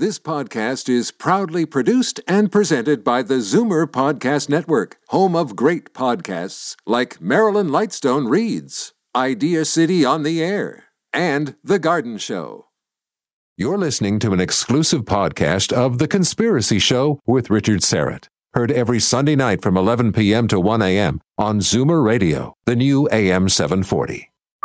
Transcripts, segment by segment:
This podcast is proudly produced and presented by the Zoomer Podcast Network, home of great podcasts like Marilyn Lightstone Reads, Idea City on the Air, and The Garden Show. You're listening to an exclusive podcast of The Conspiracy Show with Richard Syrett. Heard every Sunday night from 11 p.m. to 1 a.m. on Zoomer Radio, the new AM 740.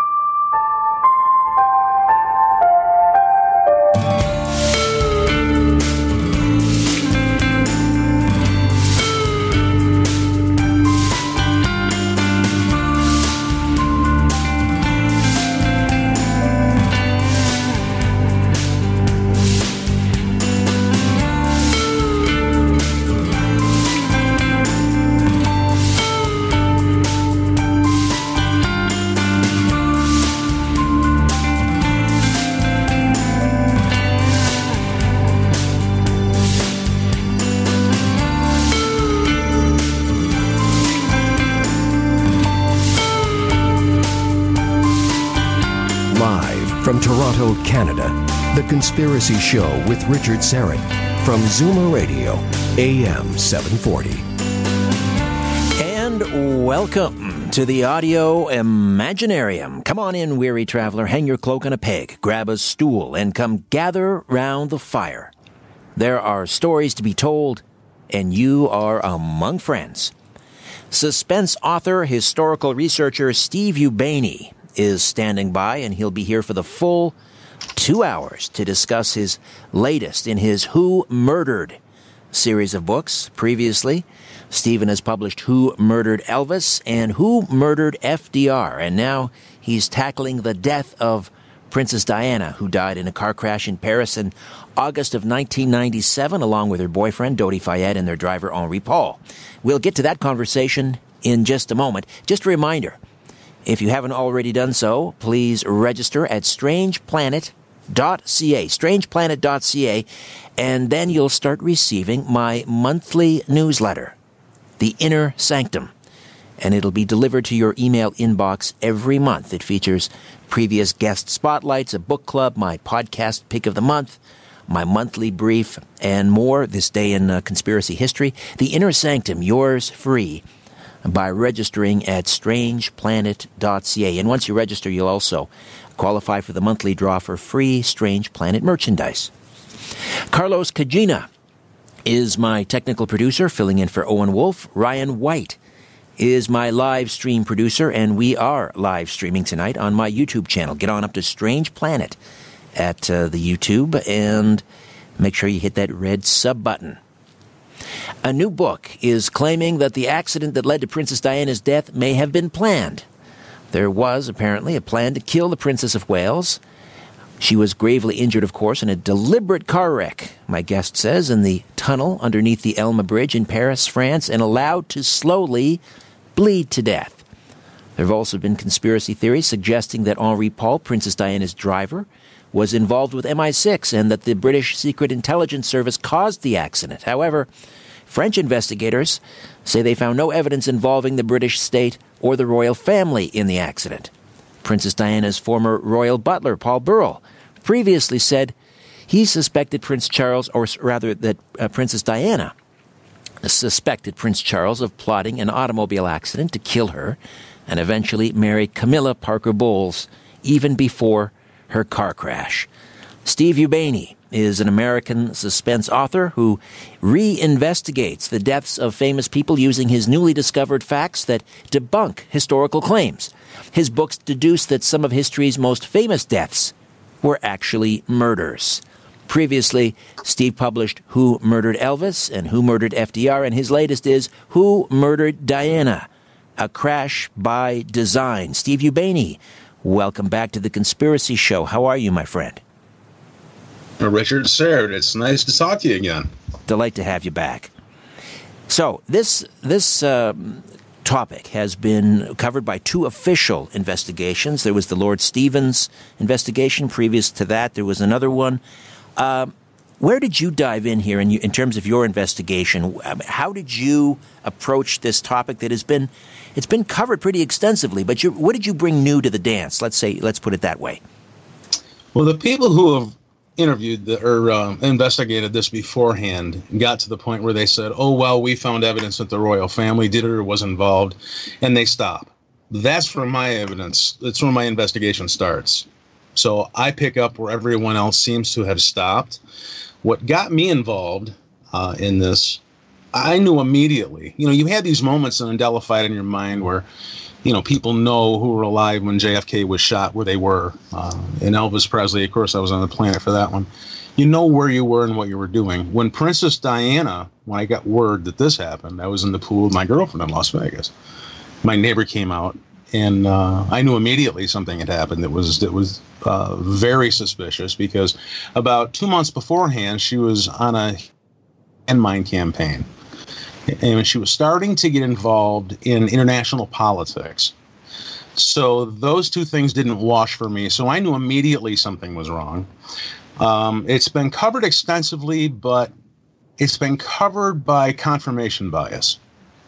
From Toronto, Canada, The Conspiracy Show with Richard Syrett from Zoomer Radio, AM 740. And welcome to the Audio Imaginarium. Come on in, weary traveler, hang your cloak on a peg, grab a stool, and come gather round the fire. There are stories to be told, and you are among friends. Suspense author, historical researcher Steve Ubaney is standing by, and he'll be here for the full 2 hours to discuss his latest in his Who Murdered series of books. Previously, Stephen has published Who Murdered Elvis and Who Murdered FDR, and now he's tackling the death of Princess Diana, who died in a car crash in Paris in August of 1997, along with her boyfriend, Dodi Fayed, and their driver, Henri Paul. We'll get to that conversation in just a moment. Just a reminder, if you haven't already done so, please register at strangeplanet.ca, and then you'll start receiving my monthly newsletter, The Inner Sanctum, and it'll be delivered to your email inbox every month. It features previous guest spotlights, a book club, my podcast pick of the month, my monthly brief, and more. This day in conspiracy history. The Inner Sanctum, yours free by registering at strangeplanet.ca. And once you register, you'll also qualify for the monthly draw for free Strange Planet merchandise. Carlos Cagina is my technical producer, filling in for Owen Wolf. Ryan White is my live stream producer, and we are live streaming tonight on my YouTube channel. Get on up to Strange Planet at the YouTube, and make sure you hit that red sub button. A new book is claiming that the accident that led to Princess Diana's death may have been planned. There was, apparently, a plan to kill the Princess of Wales. She was gravely injured, of course, in a deliberate car wreck, my guest says, in the tunnel underneath the Elma Bridge in Paris, France, and allowed to slowly bleed to death. There have also been conspiracy theories suggesting that Henri Paul, Princess Diana's driver, was involved with MI6 and that the British Secret Intelligence Service caused the accident. However, French investigators say they found no evidence involving the British state or the royal family in the accident. Princess Diana's former royal butler, Paul Burrell, previously said he suspected Prince Charles, or rather that Princess Diana suspected Prince Charles of plotting an automobile accident to kill her and eventually marry Camilla Parker Bowles even before her car crash. Steve Ubaney is an American suspense author who reinvestigates the deaths of famous people using his newly discovered facts that debunk historical claims. His books deduce that some of history's most famous deaths were actually murders. Previously, Steve published Who Murdered Elvis and Who Murdered FDR, and his latest is Who Murdered Diana? A Crash by Design. Steve Ubaney, welcome back to The Conspiracy Show. How are you, my friend? Richard Syrett, it's nice to talk to you again. Delight to have you back. So, this topic has been covered by two official investigations. There was the Lord Stevens investigation. Previous to that, there was another one. Where did you dive in here in terms of your investigation? How did you approach this topic that it's been covered pretty extensively, but what did you bring new to the dance? Let's put it that way. Well, the people who have investigated this beforehand and got to the point where they said, oh, well, we found evidence that the royal family did it or was involved, and they stop. That's where my evidence, that's where my investigation starts. So I pick up where everyone else seems to have stopped. What got me involved in this, I knew immediately. You had these moments indelified in your mind where, people know who were alive when JFK was shot, where they were. And Elvis Presley, of course, I was on the planet for that one. You know where you were and what you were doing. When Princess Diana, when I got word that this happened, I was in the pool with my girlfriend in Las Vegas. My neighbor came out, and I knew immediately something had happened that was very suspicious, because about 2 months beforehand, she was on a landmine campaign. And she was starting to get involved in international politics. So those two things didn't wash for me. So I knew immediately something was wrong. It's been covered extensively, but it's been covered by confirmation bias,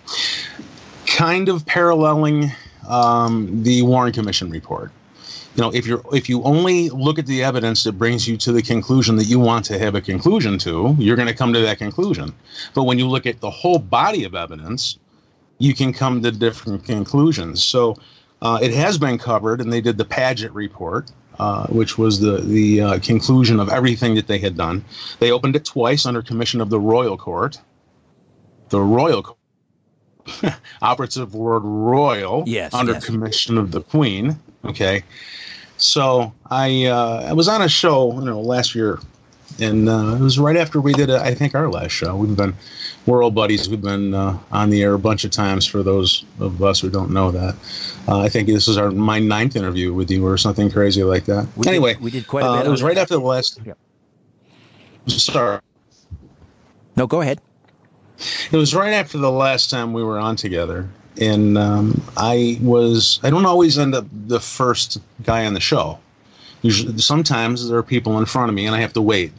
kind of paralleling the Warren Commission report. If you only look at the evidence that brings you to the conclusion that you want to have a conclusion to, you're going to come to that conclusion. But when you look at the whole body of evidence, you can come to different conclusions. So it has been covered, and they did the Paget report, which was the conclusion of everything that they had done. They opened it twice under commission of the Royal Court. The Royal Court. Operative word royal, under commission of the Queen. Okay. So I was on a show, last year, and it was right after we did, I think, our last show. We're old buddies. We've been on the air a bunch of times, for those of us who don't know that. I think this is my 9th interview with you or something crazy like that. We did quite a bit. It was right after the last. Yeah. Sorry. No, go ahead. It was right after the last time we were on together. And I don't always end up the first guy on the show. Usually, sometimes there are people in front of me and I have to wait,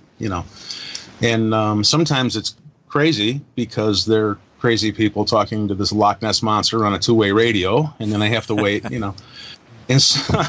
And sometimes it's crazy because they're crazy people talking to this Loch Ness monster on a two-way radio, and then I have to wait, And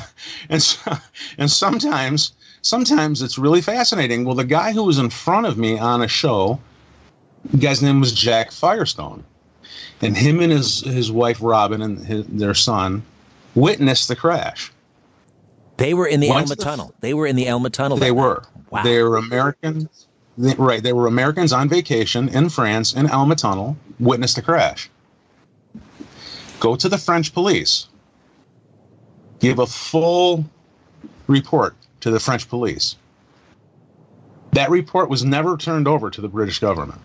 sometimes it's really fascinating. Well, the guy who was in front of me on a show, the guy's name was Jack Firestone. And him and his wife, Robin, and their son witnessed the crash. They were in the Elma Tunnel. They were in the Elma Tunnel. They were. Wow. They were Americans. Right. They were Americans on vacation in France, in Elma Tunnel, witnessed the crash. Go to the French police. Give a full report to the French police. That report was never turned over to the British government.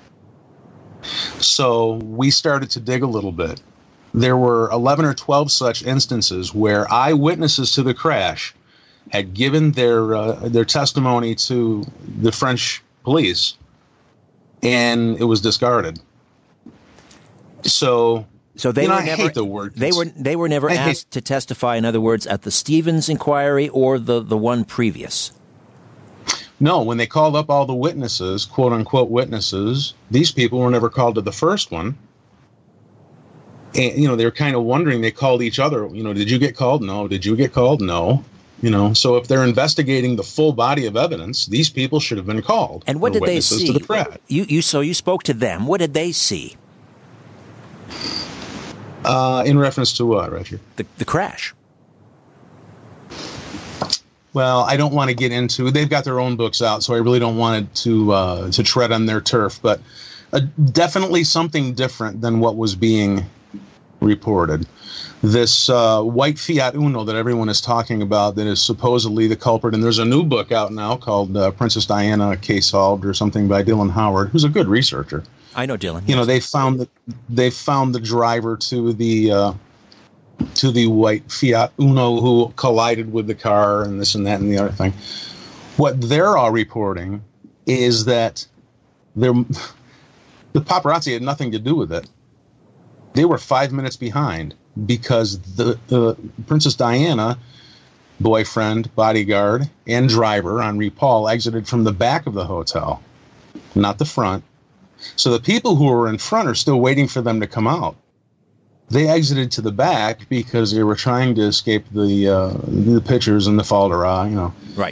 So we started to dig a little bit. There were 11 or 12 such instances where eyewitnesses to the crash had given their testimony to the French police, and it was discarded. So they were never. I hate the word. They were never asked to testify. In other words, at the Stevens inquiry or the one previous. No, when they called up all the witnesses, quote unquote witnesses, these people were never called to the first one. And, they were kind of wondering, they called each other, did you get called? No. Did you get called? No. So if they're investigating the full body of evidence, these people should have been called. And what did they see? To the crash. You spoke to them. What did they see? In reference to what, Richard? The crash. Well, I don't want to get into. They've got their own books out, so I really don't want to tread on their turf. But definitely something different than what was being reported. This white Fiat Uno that everyone is talking about, that is supposedly the culprit, and there's a new book out now called Princess Diana Case Solved or something by Dylan Howard, who's a good researcher. I know Dylan. Yes. They found the driver to the white Fiat Uno who collided with the car and this and that and the other thing. What they're all reporting is that the paparazzi had nothing to do with it. They were 5 minutes behind because the Princess Diana, boyfriend, bodyguard, and driver, Henri Paul, exited from the back of the hotel, not the front. So the people who were in front are still waiting for them to come out. They exited to the back because they were trying to escape the pictures and the faldera, Right.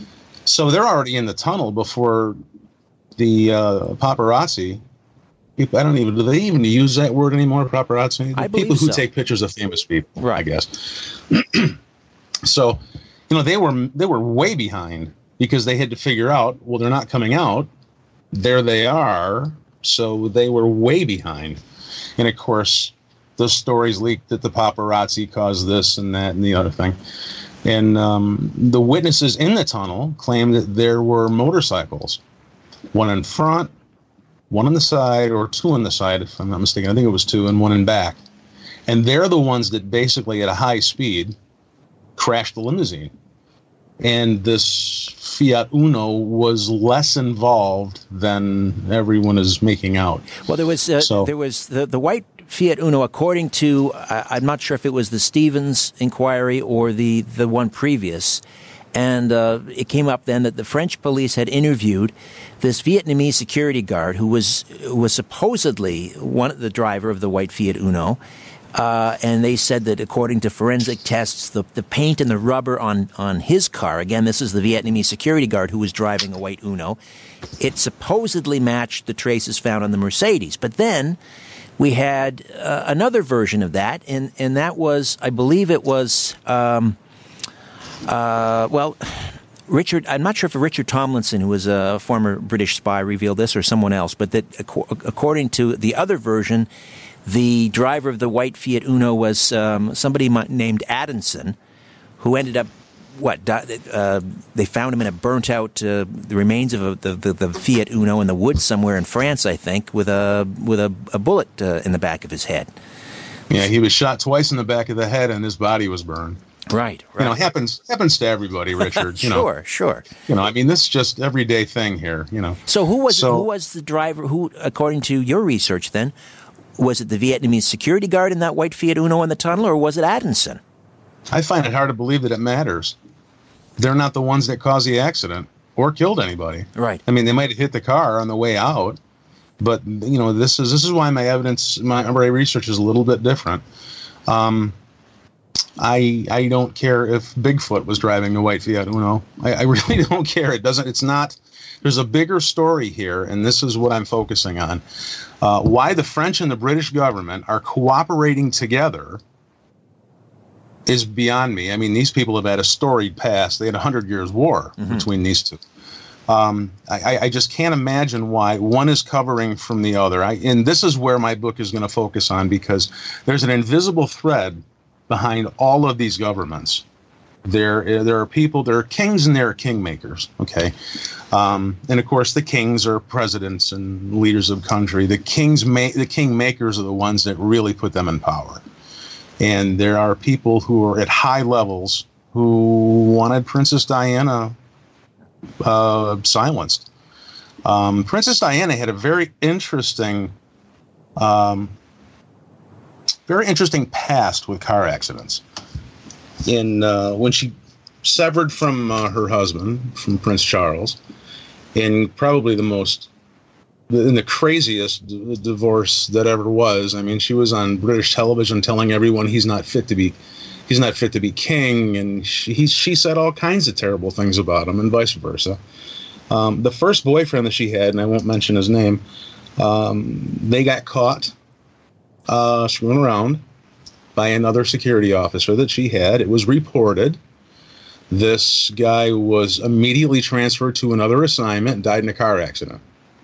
So they're already in the tunnel before the paparazzi. People, do they even use that word anymore, paparazzi? I believe people who so. take pictures of famous people, Right. I guess. So, they were way behind because they had to figure out, well, they're not coming out. There they are. So they were way behind. And of course, the stories leaked that the paparazzi caused this and that and the other thing. And the witnesses in the tunnel claimed that there were motorcycles, one in front, one on the side, or two on the side, if I'm not mistaken. I think it was two, and one in back. And they're the ones that basically, at a high speed, crashed the limousine. And this Fiat Uno was less involved than everyone is making out. Well, there was the white Fiat Uno, according to, I'm not sure if it was the Stevens inquiry or the one previous, and it came up then that the French police had interviewed this Vietnamese security guard who was supposedly the driver of the white Fiat Uno, and they said that according to forensic tests, the paint and the rubber on his car, again, this is the Vietnamese security guard who was driving a white Uno, it supposedly matched the traces found on the Mercedes. But then we had another version of that, and that was, I believe it was, Richard, I'm not sure if Richard Tomlinson, who was a former British spy, revealed this or someone else, but that according to the other version, the driver of the white Fiat Uno was somebody named Addison, who ended up, they found him in a burnt-out, the remains of the Fiat Uno in the woods somewhere in France, I think, with a bullet in the back of his head. Yeah, he was shot twice in the back of the head, and his body was burned. Right. Happens to everybody, Richard. Sure. This is just everyday thing here. So who was the driver? Who, according to your research, then, was it the Vietnamese security guard in that white Fiat Uno in the tunnel, or was it Addison? I find it hard to believe that it matters. They're not the ones that caused the accident or killed anybody. Right. I mean, they might have hit the car on the way out, but this is why my research is a little bit different. I don't care if Bigfoot was driving a white Fiat Uno. I really don't care. It's not. There's a bigger story here, and this is what I'm focusing on. Why the French and the British government are cooperating together is beyond me. I mean, these people have had a storied past. They had 100 years war between these two. I just can't imagine why one is covering from the other. And this is where my book is going to focus on, because there's an invisible thread behind all of these governments. There are people, there are kings and there are kingmakers, okay? And of course, the kings are presidents and leaders of country. The kingmakers are the ones that really put them in power. And there are people who are at high levels who wanted Princess Diana silenced. Princess Diana had a very interesting past with car accidents. When she severed from her husband, from Prince Charles, in probably the craziest divorce that ever was. I mean, she was on British television telling everyone he's not fit to be king, and she said all kinds of terrible things about him, and vice versa. The first boyfriend that she had, and I won't mention his name, they got caught screwing around by another security officer that she had. It was reported. This guy was immediately transferred to another assignment and died in a car accident.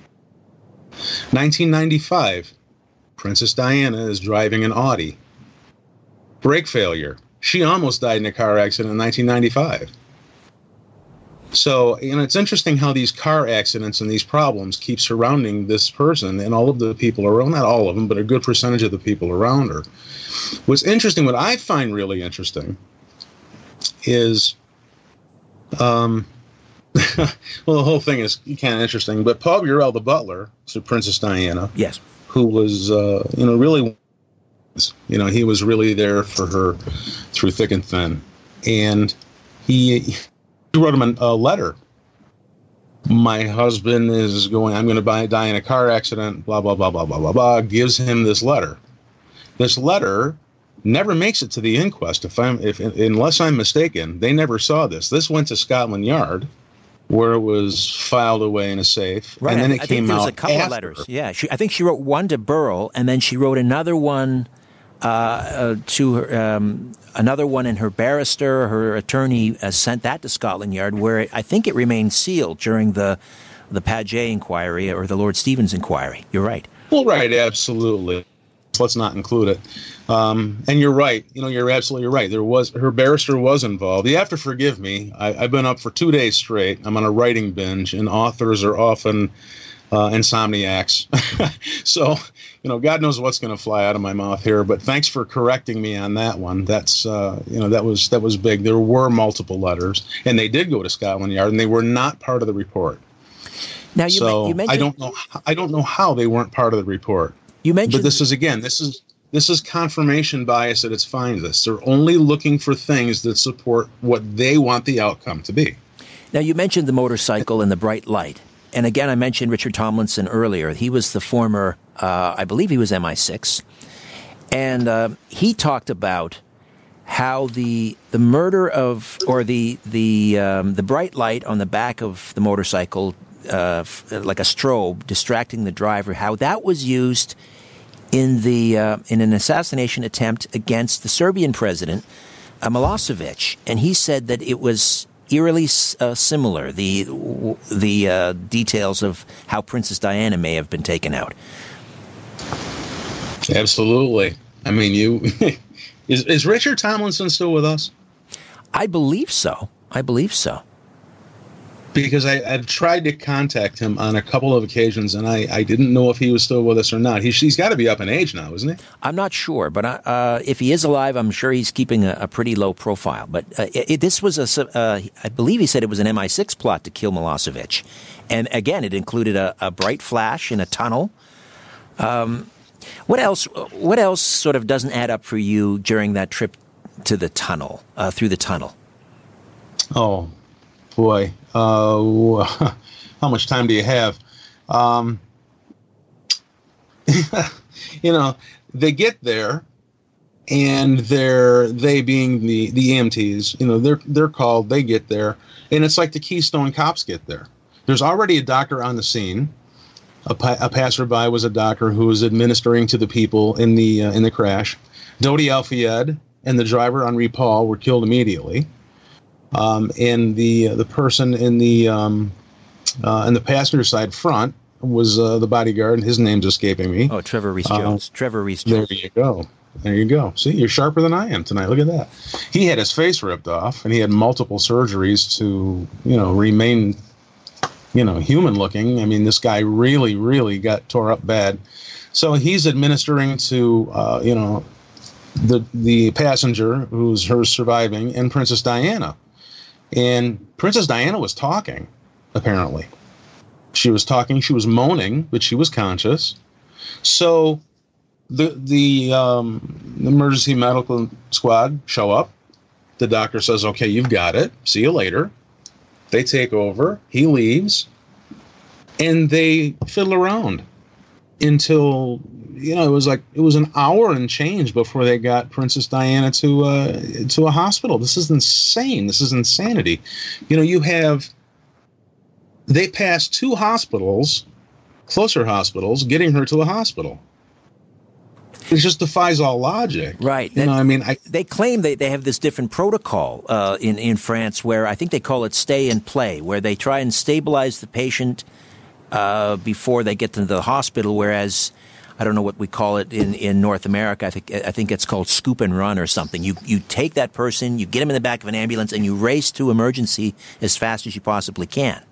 1995, Princess Diana is driving an Audi. Brake failure. She almost died in a car accident in 1995. So, it's interesting how these car accidents and these problems keep surrounding this person and all of the people around, not all of them, but a good percentage of the people around her. What's interesting, what I find really interesting is, well, the whole thing is kind of interesting, but Paul Burrell, the butler to Princess Diana, yes, who was, really, he was really there for her through thick and thin. And he wrote him a letter. My husband is I'm going to die in a car accident, blah, blah, blah, blah, blah, blah, blah, gives him this letter. This letter never makes it to the inquest. Unless I'm mistaken, they never saw this. This went to Scotland Yard, where it was filed away in a safe, right. and then it I came think there was out a couple after. of letters. Yeah, I think she wrote one to Burrell, and then she wrote another one to her, another one, and her barrister, her attorney, sent that to Scotland Yard, where I think it remained sealed during the Paget inquiry or the Lord Stevens inquiry. You're right. Well, right, absolutely. Let's not include it. And you're right. You're absolutely right. Her barrister was involved. You have to forgive me. I've been up for 2 days straight. I'm on a writing binge, and authors are often insomniacs. So, God knows what's going to fly out of my mouth here. But thanks for correcting me on that one. That's, that was big. There were multiple letters, and they did go to Scotland Yard, and they were not part of the report. Now, you mentioned, I don't know how they weren't part of the report. You mentioned, but this is confirmation bias at its finest. They're only looking for things that support what they want the outcome to be. Now, you mentioned the motorcycle and the bright light. And again, I mentioned Richard Tomlinson earlier. He was the former, I believe he was MI6. And he talked about how the murder of, or the bright light on the back of the motorcycle, like a strobe, distracting the driver, how that was used in an assassination attempt against the Serbian president, Milosevic. And he said that it was eerily similar, the details of how Princess Diana may have been taken out. Absolutely. I mean, is Richard Tomlinson still with us? I believe so. Because I've tried to contact him on a couple of occasions, and I didn't know if he was still with us or not. He's got to be up in age now, isn't he? I'm not sure, but if he is alive, I'm sure he's keeping a pretty low profile. But this was I believe he said it was an MI6 plot to kill Milosevic. And again, it included a bright flash in a tunnel. What else sort of doesn't add up for you during that trip to the tunnel, through the tunnel? Oh, boy. How much time do you have? They get there, and they being the EMTs, they're called, they get there, and it's like the Keystone Cops get there. There's already a doctor on the scene. A passerby was a doctor who was administering to the people in the crash. Dodi Al-Fayed and the driver, Henri Paul, were killed immediately. And the person in the passenger side front was the bodyguard, and his name's escaping me. Oh, Trevor Rees-Jones. Trevor Rees-Jones. There you go. See, you're sharper than I am tonight. Look at that. He had his face ripped off, and he had multiple surgeries to, remain, human looking. I mean, this guy really, really got tore up bad. So he's administering to, the passenger who's her surviving, and Princess Diana. And Princess Diana was talking, apparently. She was talking, she was moaning, but she was conscious. So the emergency medical squad show up. The doctor says, okay, you've got it. See you later. They take over. He leaves. And they fiddle around until, it was an hour and change before they got Princess Diana to a hospital. This is insane. This is insanity. They passed two hospitals, closer hospitals, getting her to a hospital. It just defies all logic. Right. They claim they have this different protocol in France where I think they call it stay and play, where they try and stabilize the patient before they get to the hospital, whereas I don't know what we call it in North America. I think it's called scoop and run or something. You take that person, you get him in the back of an ambulance, and you race to emergency as fast as you possibly can.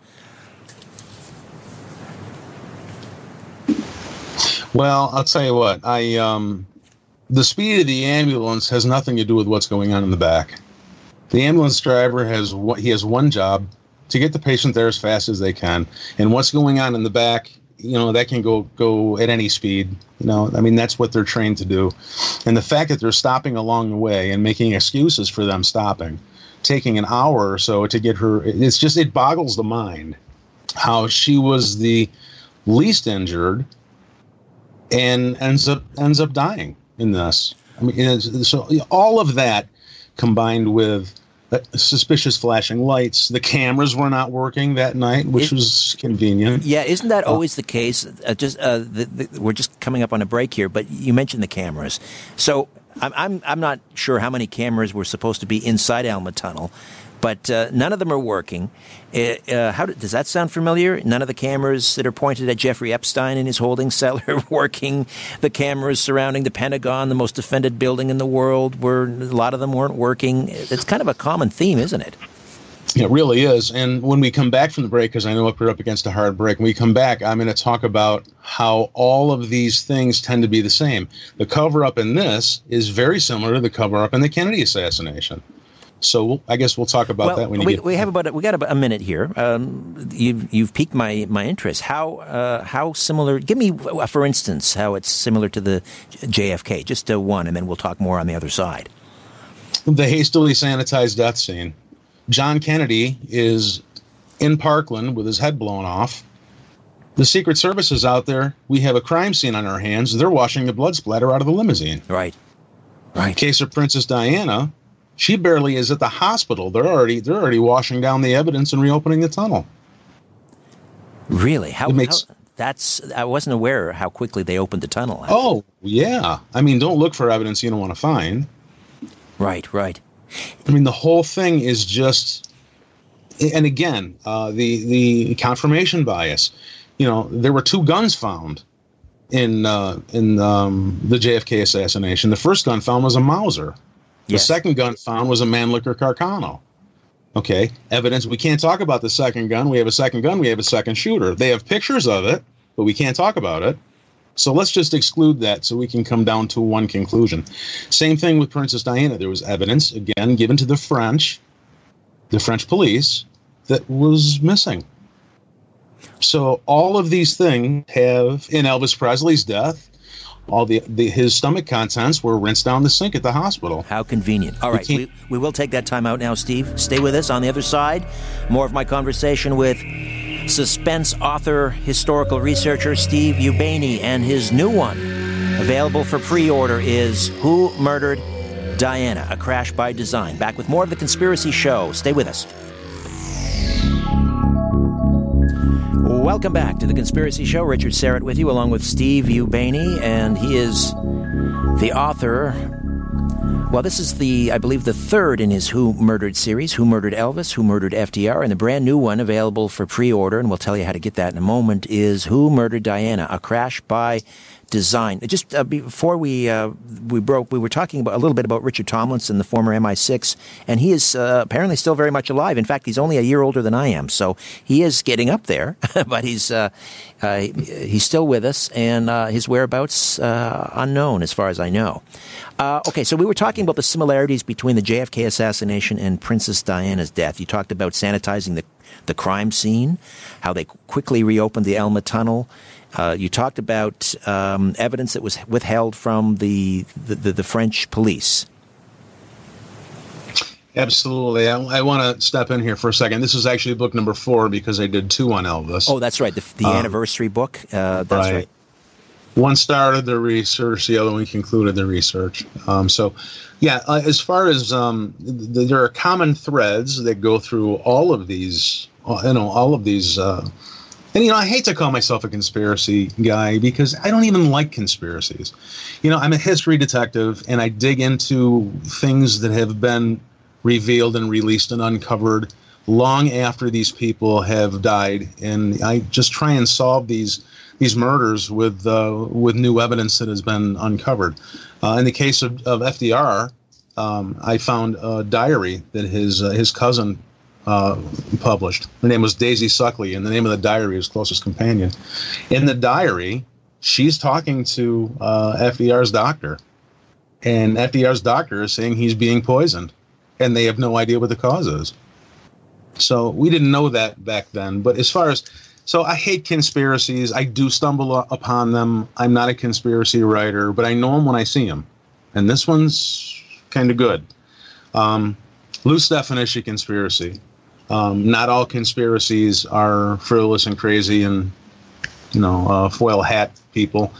Well, I'll tell you what. The speed of the ambulance has nothing to do with what's going on in the back. The ambulance driver has one job: to get the patient there as fast as they can. And what's going on in the back, that can go at any speed. That's what they're trained to do. And the fact that they're stopping along the way and making excuses for them stopping, taking an hour or so to get her, it boggles the mind how she was the least injured and ends up dying in this. So all of that combined with suspicious flashing lights. The cameras were not working that night, which was convenient. Yeah, isn't that always the case? We're just coming up on a break here, but you mentioned the cameras. So I'm not sure how many cameras were supposed to be inside Alma Tunnel, but none of them are working. Does that sound familiar? None of the cameras that are pointed at Jeffrey Epstein in his holding cell are working. The cameras surrounding the Pentagon, the most defended building in the world, a lot of them weren't working. It's kind of a common theme, isn't it? It really is. And when we come back from the break, because I know we're up against a hard break, when we come back, I'm going to talk about how all of these things tend to be the same. The cover-up in this is very similar to the cover-up in the Kennedy assassination. So I guess we'll talk about that when we got about a minute here. You've piqued my interest. How similar? Give me, for instance, how it's similar to the JFK. Just one, and then we'll talk more on the other side. The hastily sanitized death scene. John Kennedy is in Parkland with his head blown off. The Secret Service is out there. We have a crime scene on our hands. They're washing the blood splatter out of the limousine. Right. In case of Princess Diana, she barely is at the hospital. They're already washing down the evidence and reopening the tunnel. Really? I wasn't aware how quickly they opened the tunnel. Oh, yeah. I mean, don't look for evidence you don't want to find. Right. I mean, the whole thing is just, and again, the confirmation bias. There were 2 guns found in the JFK assassination. The first gun found was a Mauser. Yes. The second gun found was a Mannlicher Carcano. Okay, evidence. We can't talk about the second gun. We have a second gun. We have a second shooter. They have pictures of it, but we can't talk about it. So let's just exclude that so we can come down to one conclusion. Same thing with Princess Diana. There was evidence, again, given to the French police, that was missing. So all of these things have, in Elvis Presley's death, all his stomach contents were rinsed down the sink at the hospital. How convenient. All right, we will take that time out now, Steve. Stay with us. On the other side, more of my conversation with suspense author, historical researcher Steve Ubaney, and his new one, available for pre-order, is Who Murdered Diana? A Crash by Design. Back with more of The Conspiracy Show. Stay with us. Welcome back to The Conspiracy Show. Richard Syrett with you, along with Steve Ubaney, and he is the author. Well, this is I believe the third in his Who Murdered series, Who Murdered Elvis, Who Murdered FDR, and the brand new one available for pre-order, and we'll tell you how to get that in a moment, is Who Murdered Diana? A Crash by Design. Just before we broke, we were talking a little bit about Richard Tomlinson, the former MI6, and he is apparently still very much alive. In fact, he's only a year older than I am, so he is getting up there. But he's still with us, and his whereabouts unknown as far as I know. Okay, so we were talking about the similarities between the JFK assassination and Princess Diana's death. You talked about sanitizing the crime scene, how they quickly reopened the Alma Tunnel. You talked about evidence that was withheld from the French police. Absolutely. I want to step in here for a second. This is actually book number 4 because I did 2 on Elvis. Oh, that's right. The anniversary book. That's right. One started the research, the other one concluded the research. As far as there are common threads that go through all of these, and, I hate to call myself a conspiracy guy because I don't even like conspiracies. I'm a history detective, and I dig into things that have been revealed and released and uncovered long after these people have died. And I just try and solve these murders with new evidence that has been uncovered. In the case of FDR, I found a diary that his cousin published. Her name was Daisy Suckley, and the name of the diary is Closest Companion. In the diary, she's talking to FDR's doctor, and FDR's doctor is saying he's being poisoned, and they have no idea what the cause is. So we didn't know that back then. But so I hate conspiracies. I do stumble upon them. I'm not a conspiracy writer, but I know them when I see them. And this one's kind of good. Loose definition conspiracy. Not all conspiracies are frivolous and crazy and, foil hat people.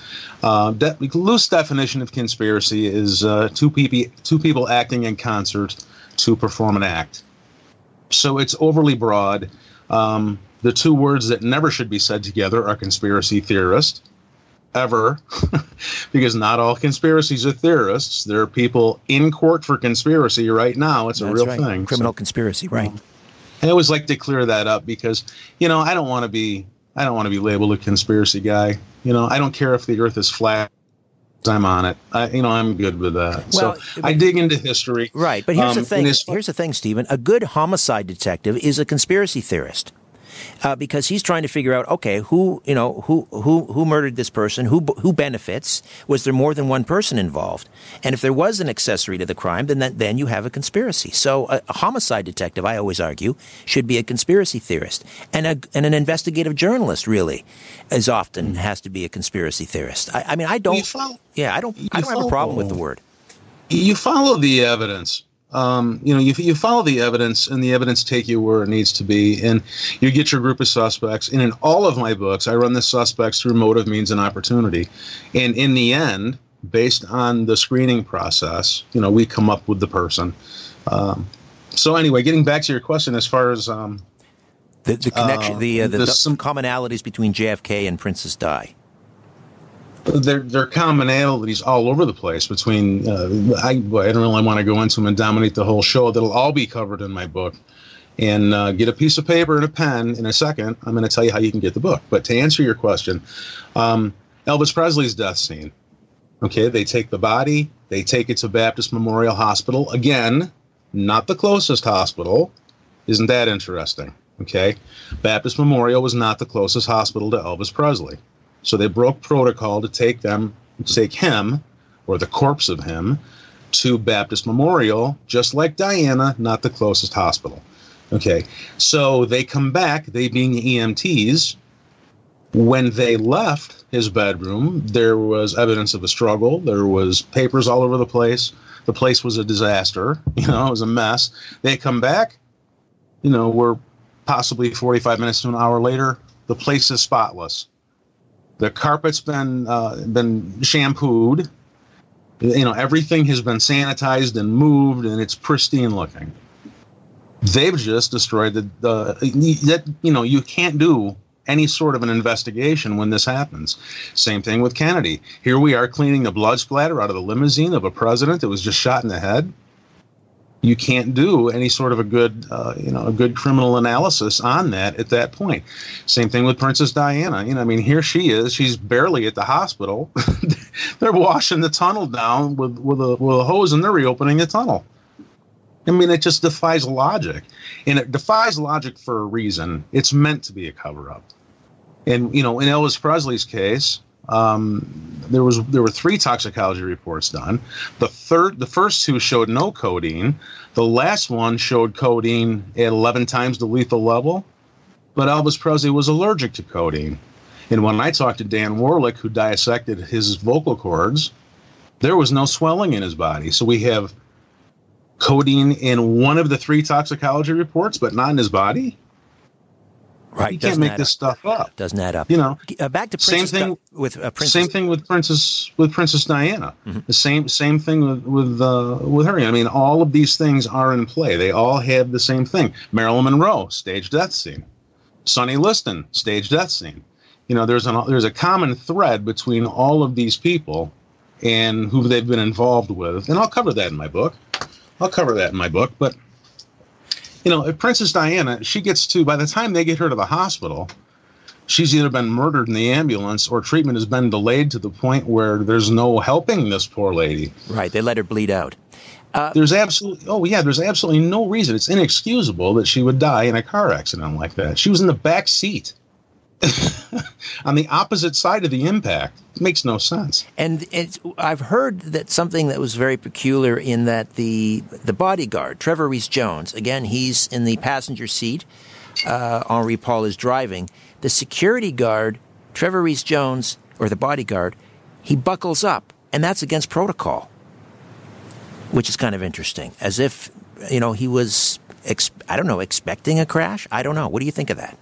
Loose definition of conspiracy is two people acting in concert to perform an act. So it's overly broad. The two words that never should be said together are conspiracy theorist, ever, because not all conspiracies are theorists. There are people in court for conspiracy right now. It's a real thing. Criminal conspiracy, right? I always like to clear that up because, I don't want to be labeled a conspiracy guy. I don't care if the earth is flat. I'm on it. I'm good with that. Well, so I dig into history. Right. But here's the thing. Here's the thing, Stephen. A good homicide detective is a conspiracy theorist. Because he's trying to figure out, okay, who murdered this person, who benefits, was there more than one person involved, and if there was an accessory to the crime, then you have a conspiracy. So a homicide detective, I always argue, should be a conspiracy theorist, and an investigative journalist really, as often has to be a conspiracy theorist. I don't have a problem with the word. You follow the evidence. You follow the evidence, and the evidence take you where it needs to be, and you get your group of suspects. And in all of my books, I run the suspects through motive, means, and opportunity. And in the end, based on the screening process, we come up with the person. So anyway, getting back to your question, as far as the connection, some commonalities between JFK and Princess Di. There are commonalities all over the place between, I don't really want to go into them and dominate the whole show. That'll all be covered in my book. And get a piece of paper and a pen in a second. I'm going to tell you how you can get the book. But to answer your question, Elvis Presley's death scene. Okay, they take the body, they take it to Baptist Memorial Hospital. Again, not the closest hospital. Isn't that interesting? Okay, Baptist Memorial was not the closest hospital to Elvis Presley. So they broke protocol to take him, or the corpse of him, to Baptist Memorial, just like Diana, not the closest hospital. Okay, so they come back, they being the EMTs. When they left his bedroom, there was evidence of a struggle. There was papers all over the place. The place was a disaster. It was a mess. They come back, we're possibly 45 minutes to an hour later. The place is spotless. The carpet's been shampooed. Everything has been sanitized and moved, and it's pristine looking. They've just destroyed you can't do any sort of an investigation when this happens. Same thing with Kennedy. Here we are cleaning the blood splatter out of the limousine of a president that was just shot in the head. You can't do any sort of a good criminal analysis on that at that point. Same thing with Princess Diana. Here she is. She's barely at the hospital. They're washing the tunnel down with a hose, and they're reopening the tunnel. It just defies logic, and it defies logic for a reason. It's meant to be a cover-up. And in Elvis Presley's case, there were 3 toxicology reports done. The first 2 showed no codeine. The last one showed codeine at 11 times the lethal level. But Elvis Presley was allergic to codeine. And when I talked to Dan Warlick, who dissected his vocal cords, there was no swelling in his body. So we have codeine in one of the 3 toxicology reports, but not in his body. Right, you can't make this stuff up. Doesn't add up. Back to Princess. Same thing with Princess Diana. Mm-hmm. The same thing with her. All of these things are in play. They all have the same thing. Marilyn Monroe, staged death scene. Sonny Liston, staged death scene. There's a common thread between all of these people and who they've been involved with, and I'll cover that in my book. But Princess Diana, by the time they get her to the hospital, she's either been murdered in the ambulance or treatment has been delayed to the point where there's no helping this poor lady. Right, they let her bleed out. There's absolutely no reason. It's inexcusable that she would die in a car accident like that. She was in the back seat. On the opposite side of the impact. It makes no sense. And I've heard that something that was very peculiar in that the bodyguard, Trevor Rees-Jones, again, he's in the passenger seat. Henri Paul is driving. The security guard, Trevor Rees-Jones, or the bodyguard, he buckles up, and that's against protocol, which is kind of interesting. As if, he was, expecting a crash? I don't know. What do you think of that?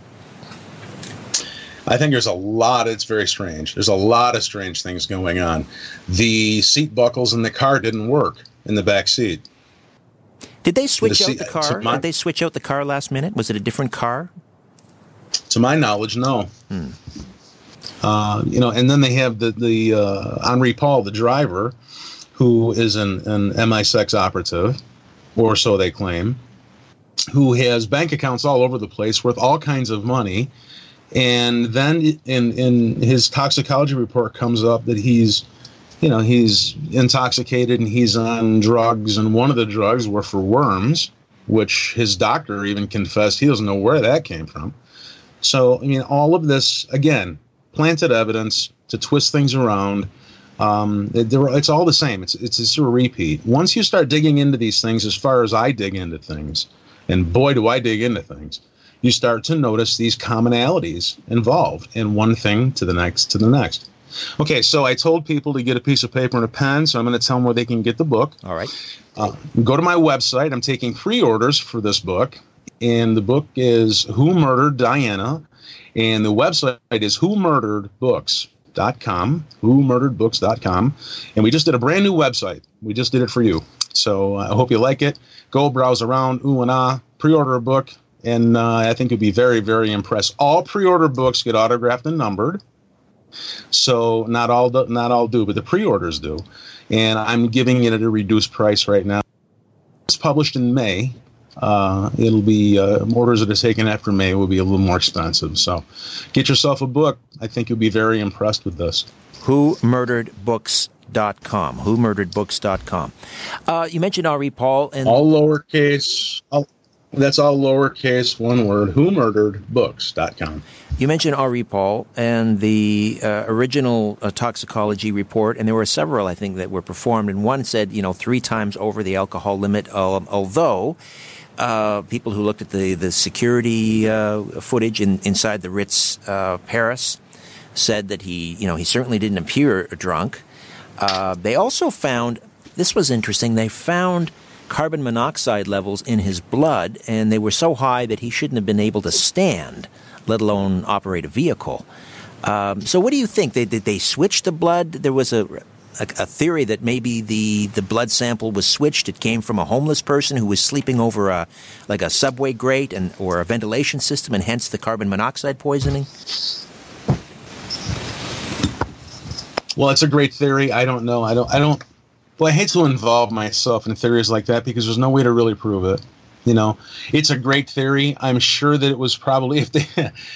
I think it's very strange. There's a lot of strange things going on. The seat buckles in the car didn't work in the back seat. Did they switch out the car? Did they switch out the car last minute? Was it a different car? To my knowledge, no. And then they have the Henri Paul, the driver, who is an MI6 operative, or so they claim, who has bank accounts all over the place worth all kinds of money. And then in his toxicology report comes up that he's intoxicated and he's on drugs, and one of the drugs were for worms, which his doctor even confessed he doesn't know where that came from. So, I mean, all of this, again, planted evidence to twist things around. It's all the same. It's just a repeat. Once you start digging into these things, as far as I dig into things, and boy, do I dig into things, you start to notice these commonalities involved in one thing to the next to the next. Okay, so I told people to get a piece of paper and a pen, so I'm going to tell them where they can get the book. All right. Go to my website. I'm taking pre-orders for this book, and the book is Who Murdered Diana, and the website is whomurderedbooks.com, whomurderedbooks.com, and we just did a brand new website. We just did it for you. So I hope you like it. Go browse around, ooh and ah, pre-order a book, and I think you'll be very, very impressed. All pre-order books get autographed and numbered. So not all do, but the pre-orders do. And I'm giving it at a reduced price right now. It's published in May. It'll be orders that are taken after May will be a little more expensive. So get yourself a book. I think you'll be very impressed with this. WhoMurderedBooks.com. WhoMurderedBooks.com. You mentioned Henri Paul. And all lowercase. That's all lowercase, one word, whomurderedbooks.com. You mentioned Henri Paul and the original toxicology report, and there were several, I think, that were performed, and one said, 3 times over the alcohol limit, although people who looked at the security footage inside the Ritz Paris said that he certainly didn't appear drunk. They also found, this was interesting, they found carbon monoxide levels in his blood, and they were so high that he shouldn't have been able to stand, let alone operate a vehicle. So what do you think? Did they switch the blood? There was a theory that maybe the blood sample was switched. It came from a homeless person who was sleeping over a subway grate or a ventilation system, and hence the carbon monoxide poisoning. Well, it's a great theory. I don't know. I don't. Well, I hate to involve myself in theories like that because there's no way to really prove it. It's a great theory. I'm sure that it was probably if this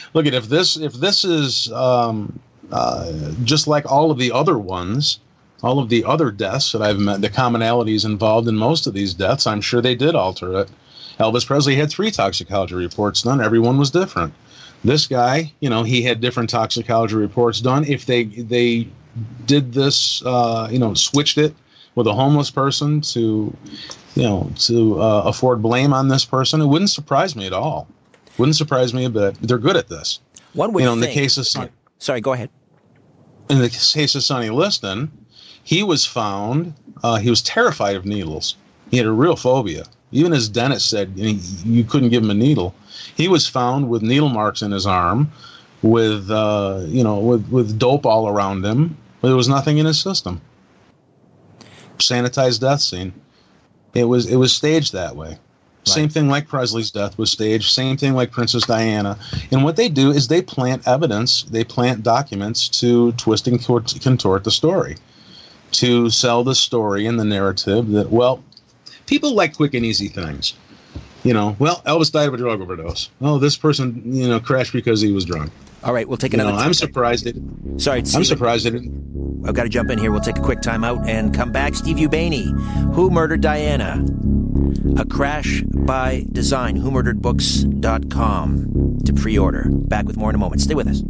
is just like all of the other ones, all of the other deaths that I've met, the commonalities involved in most of these deaths, I'm sure they did alter it. Elvis Presley had 3 toxicology reports done. Everyone was different. This guy, he had different toxicology reports done. If they did this, switched it with a homeless person to afford blame on this person, it wouldn't surprise me at all. Wouldn't surprise me a bit. They're good at this. One would think. In the case of Sorry, go ahead. In the case of Sonny Liston, he was found. He was terrified of needles. He had a real phobia. Even his dentist said you couldn't give him a needle. He was found with needle marks in his arm, with dope all around him. But there was nothing in his system. Sanitized death scene. It was staged that way. Right. Same thing like Presley's death was staged. Same thing like Princess Diana. And what they do is they plant evidence, they plant documents to twist and contort the story, to sell the story and the narrative that, well, people like quick and easy things. Elvis died of a drug overdose. Oh, this person, crashed because he was drunk. All right, we'll take another. I'm surprised it. Sorry, I'm surprised it didn't. I've got to jump in here. We'll take a quick time out and come back. Steve Ubaney, Who Murdered Diana? A Crash by Design. WhoMurderedBooks.com to pre-order. Back with more in a moment. Stay with us.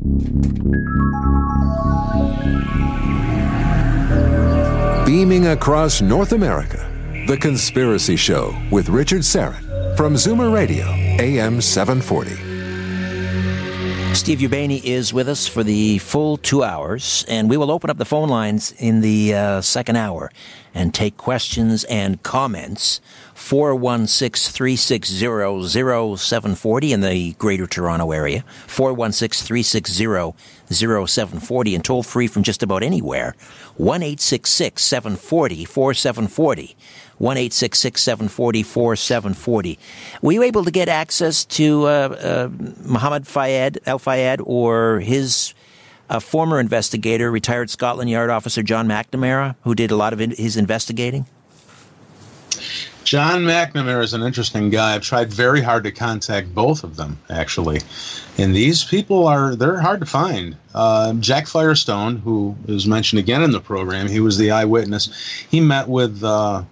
Beaming across North America, The Conspiracy Show with Richard Syrett from Zoomer Radio, AM 740. Steve Ubaney is with us for the full 2 hours, and we will open up the phone lines in the second hour. and take questions and comments. 416-360-0740 in the Greater Toronto Area, 416-360-0740, and toll free from just about anywhere, 1-866-740-4740, 1-866-740-4740. Were you able to get access to Mohammed El Fayed or his former investigator, retired Scotland Yard officer John McNamara, who did a lot of his investigating? John McNamara is an interesting guy. I've tried very hard to contact both of them, actually. And these people they're hard to find. Jack Firestone, who is mentioned again in the program, he was the eyewitness. He met with Al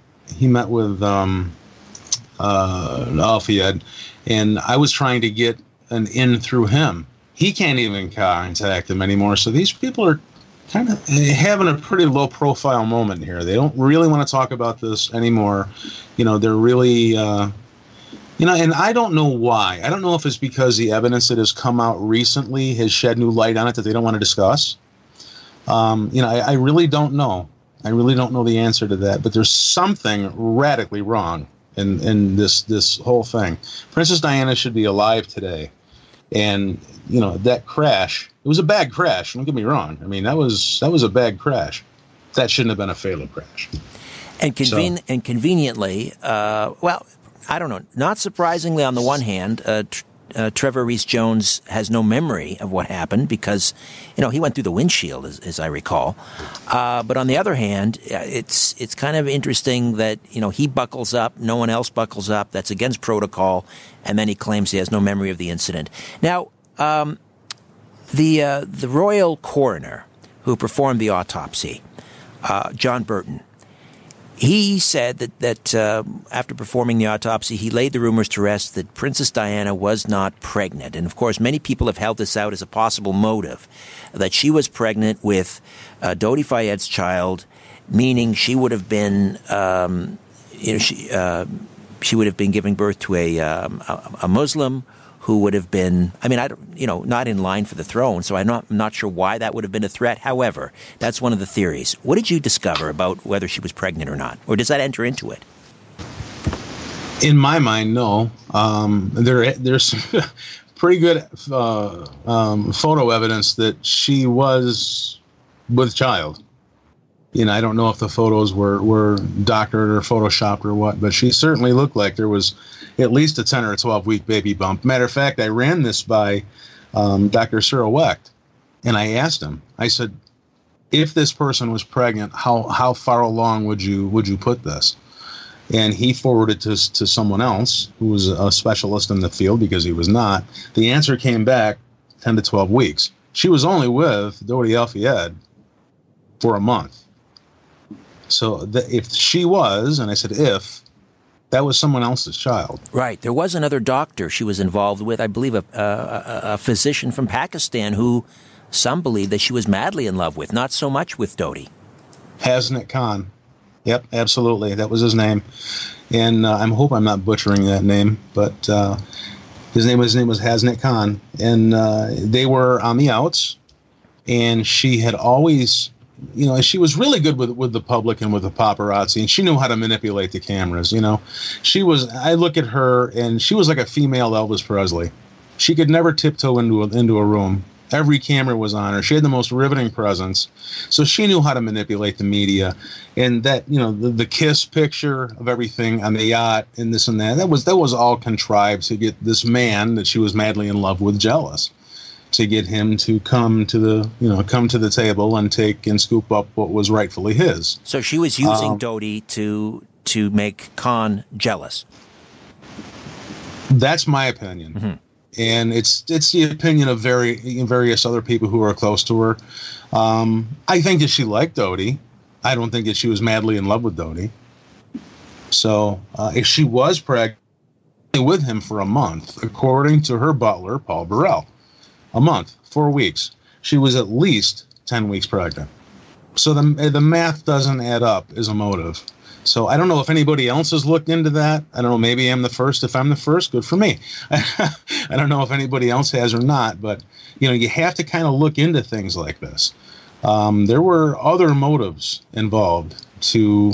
Fayed, and I was trying to get an in through him. He can't even contact them anymore. So these people are kind of having a pretty low profile moment here. They don't really want to talk about this anymore. They're really, and I don't know why. I don't know if it's because the evidence that has come out recently has shed new light on it that they don't want to discuss. I really don't know. I really don't know the answer to that, but there's something radically wrong in this whole thing. Princess Diana should be alive today. And, that crash, it was a bad crash. Don't get me wrong. I mean, that was a bad crash. That shouldn't have been a fatal crash. And conveniently, well, I don't know. Not surprisingly, on the one hand, Trevor Rees-Jones has no memory of what happened because, he went through the windshield, as I recall. But on the other hand, it's kind of interesting that, he buckles up, no one else buckles up. That's against protocol. And then he claims he has no memory of the incident. Now, the royal coroner who performed the autopsy, John Burton, he said that after performing the autopsy, he laid the rumors to rest that Princess Diana was not pregnant. And, of course, many people have held this out as a possible motive, that she was pregnant with Dodi Fayed's child, meaning she would have been, she would have been giving birth to a Muslim who would have been, not in line for the throne. So I'm not sure why that would have been a threat. However, that's one of the theories. What did you discover about whether she was pregnant or not? Or does that enter into it? In my mind, no. There's pretty good photo evidence that she was with child. I don't know if the photos were doctored or photoshopped or what, but she certainly looked like there was at least a 10 or 12 week baby bump. Matter of fact, I ran this by Dr. Cyril Wecht, and I asked him, I said, if this person was pregnant, how far along would you put this? And he forwarded to someone else who was a specialist in the field because he was not. The answer came back 10 to 12 weeks. She was only with Dodi El Fayed for a month. So if she was, and I said if, that was someone else's child. Right. There was another doctor she was involved with, I believe a physician from Pakistan who some believe that she was madly in love with, not so much with Dodi. Hasnat Khan. Yep, absolutely. That was his name. And I hope I'm not butchering that name, but his name was Hasnat Khan. And they were on the outs, and she had always... she was really good with the public and with the paparazzi, and she knew how to manipulate the cameras. I look at her, and she was like a female Elvis Presley. She could never tiptoe into a room. Every camera was on her. She had the most riveting presence. So she knew how to manipulate the media. And that, the kiss picture of everything on the yacht and this and that, that was all contrived to get this man that she was madly in love with jealous, to get him to come to the table and take and scoop up what was rightfully his. So she was using Dodi to make Khan jealous. That's my opinion. Mm-hmm. And it's the opinion of various other people who are close to her. I think that she liked Dodi. I don't think that she was madly in love with Dodi. So if she was pregnant with him for a month, according to her butler, Paul Burrell, a month, 4 weeks, she was at least 10 weeks pregnant. So the math doesn't add up as a motive. So I don't know if anybody else has looked into that. I don't know. Maybe I'm the first. If I'm the first, good for me. I don't know if anybody else has or not. But, you have to kind of look into things like this. There were other motives involved to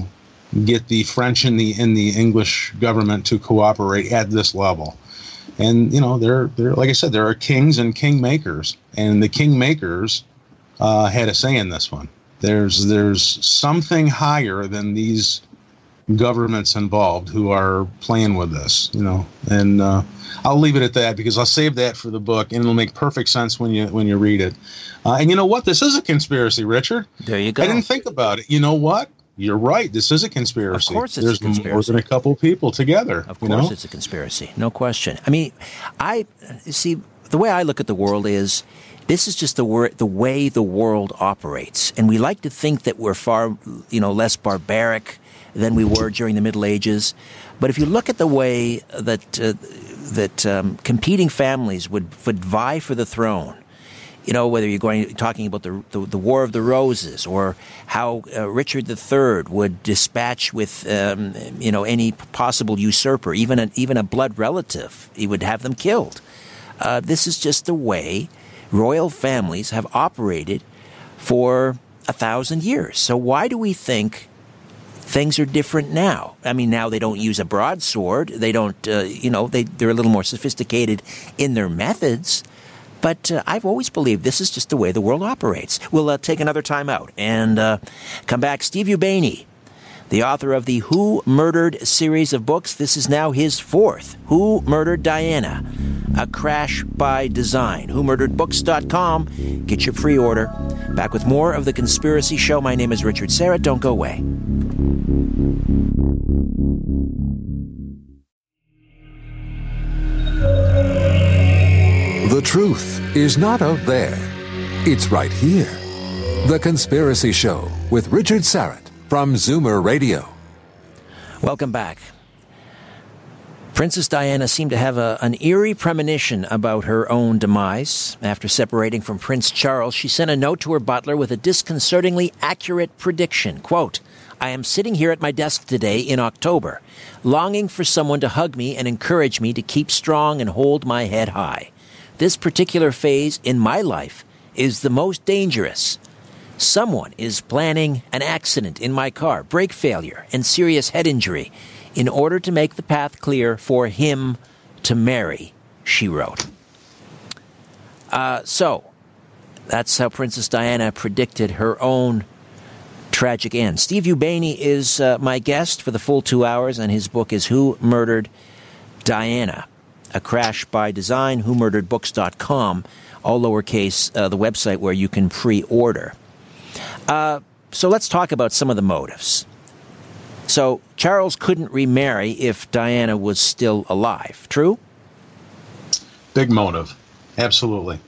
get the French and the English government to cooperate at this level. And they're like I said, there are kings and kingmakers, and the kingmakers had a say in this one. There's something higher than these governments involved who are playing with this, and I'll leave it at that because I'll save that for the book, and it'll make perfect sense when you read it. And you know what? This is a conspiracy, Richard. There you go. I didn't think about it. You know what? You're right. This is a conspiracy. Of course it's There's a conspiracy. more than a couple people together. Of course it's a conspiracy. No question. I mean, the way I look at the world is this is just the way the world operates. And we like to think that we're far, less barbaric than we were during the Middle Ages. But if you look at the way that competing families would vie for the throne, whether you're talking about the War of the Roses or how Richard III would dispatch with any possible usurper, even a blood relative, he would have them killed. This is just the way royal families have operated for 1,000 years. So why do we think things are different now? I mean, now they don't use a broadsword. They don't, they're a little more sophisticated in their methods. But I've always believed this is just the way the world operates. We'll take another time out and come back. Steve Ubeni, the author of the Who Murdered series of books. This is now his fourth, Who Murdered Diana? A Crash by Design. WhoMurderedBooks.com. Get your pre-order. Back with more of The Conspiracy Show. My name is Richard Serra. Don't go away. The truth is not out there. It's right here. The Conspiracy Show with Richard Serra from Zoomer Radio. Welcome back. Princess Diana seemed to have an eerie premonition about her own demise. After separating from Prince Charles, she sent a note to her butler with a disconcertingly accurate prediction. Quote, "I am sitting here at my desk today in October, longing for someone to hug me and encourage me to keep strong and hold my head high. This particular phase in my life is the most dangerous. Someone is planning an accident in my car, brake failure, and serious head injury in order to make the path clear for him to marry," she wrote. So, that's how Princess Diana predicted her own tragic end. Steve Ubeni is my guest for the full 2 hours, and his book is Who Murdered Diana? A Crash by Design, WhoMurderedBooks.com, all lowercase, the website where you can pre-order. So let's talk about some of the motives. So Charles couldn't remarry if Diana was still alive, true? Big motive. Absolutely.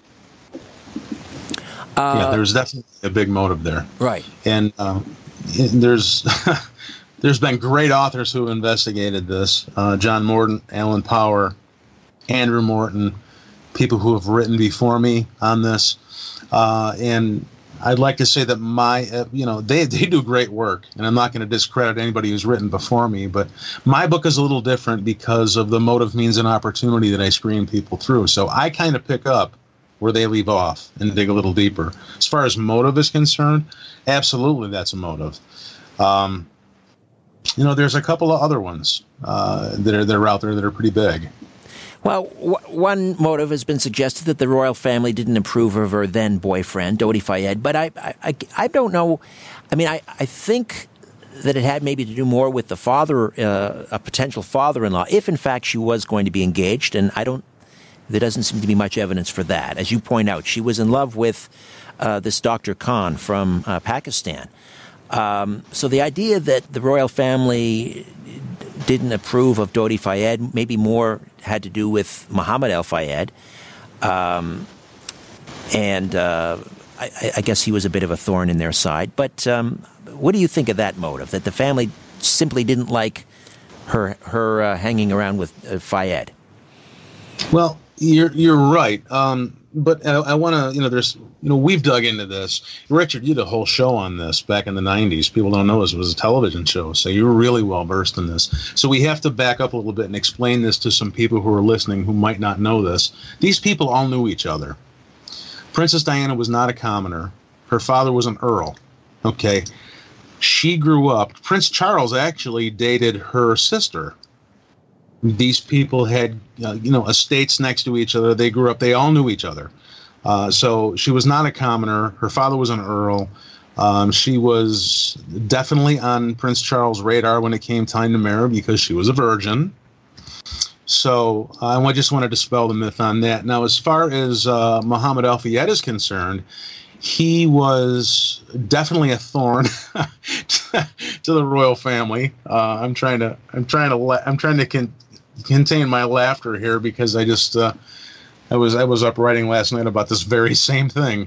There's definitely a big motive there. Right. And there's there's been great authors who have investigated this. John Morton, Alan Power, Andrew Morton, people who have written before me on this. And I'd like to say that they do great work, and I'm not going to discredit anybody who's written before me, but my book is a little different because of the motive, means, and opportunity that I screen people through. So I kind of pick up where they leave off and dig a little deeper. As far as motive is concerned, absolutely that's a motive. There's a couple of other ones that are out there that are pretty big. Well, one motive has been suggested that the royal family didn't approve of her then boyfriend, Dodi Fayed, but I don't know. I mean, I think that it had maybe to do more with the father, a potential father-in-law, if in fact she was going to be engaged, and there doesn't seem to be much evidence for that. As you point out, she was in love with this Dr. Khan from Pakistan. So the idea that the royal family didn't approve of Dodi Fayed maybe more had to do with Muhammad al-Fayed. And I guess he was a bit of a thorn in their side. But what do you think of that motive, that the family simply didn't like her hanging around with Fayed? Well, you're right. But I want to, we've dug into this. Richard, you did a whole show on this back in the 90s. People don't know this was a television show, so you were really well versed in this. So we have to back up a little bit and explain this to some people who are listening who might not know this. These people all knew each other. Princess Diana was not a commoner. Her father was an earl. Okay. She grew up. Prince Charles actually dated her sister. These people had, estates next to each other. They grew up. They all knew each other. So she was not a commoner. Her father was an earl. She was definitely on Prince Charles' radar when it came time to marry because she was a virgin. So I just want to dispel the myth on that. Now, as far as Muhammad Al-Fayed is concerned, he was definitely a thorn to the royal family. I'm trying to contain my laughter here because I was up writing last night about this very same thing.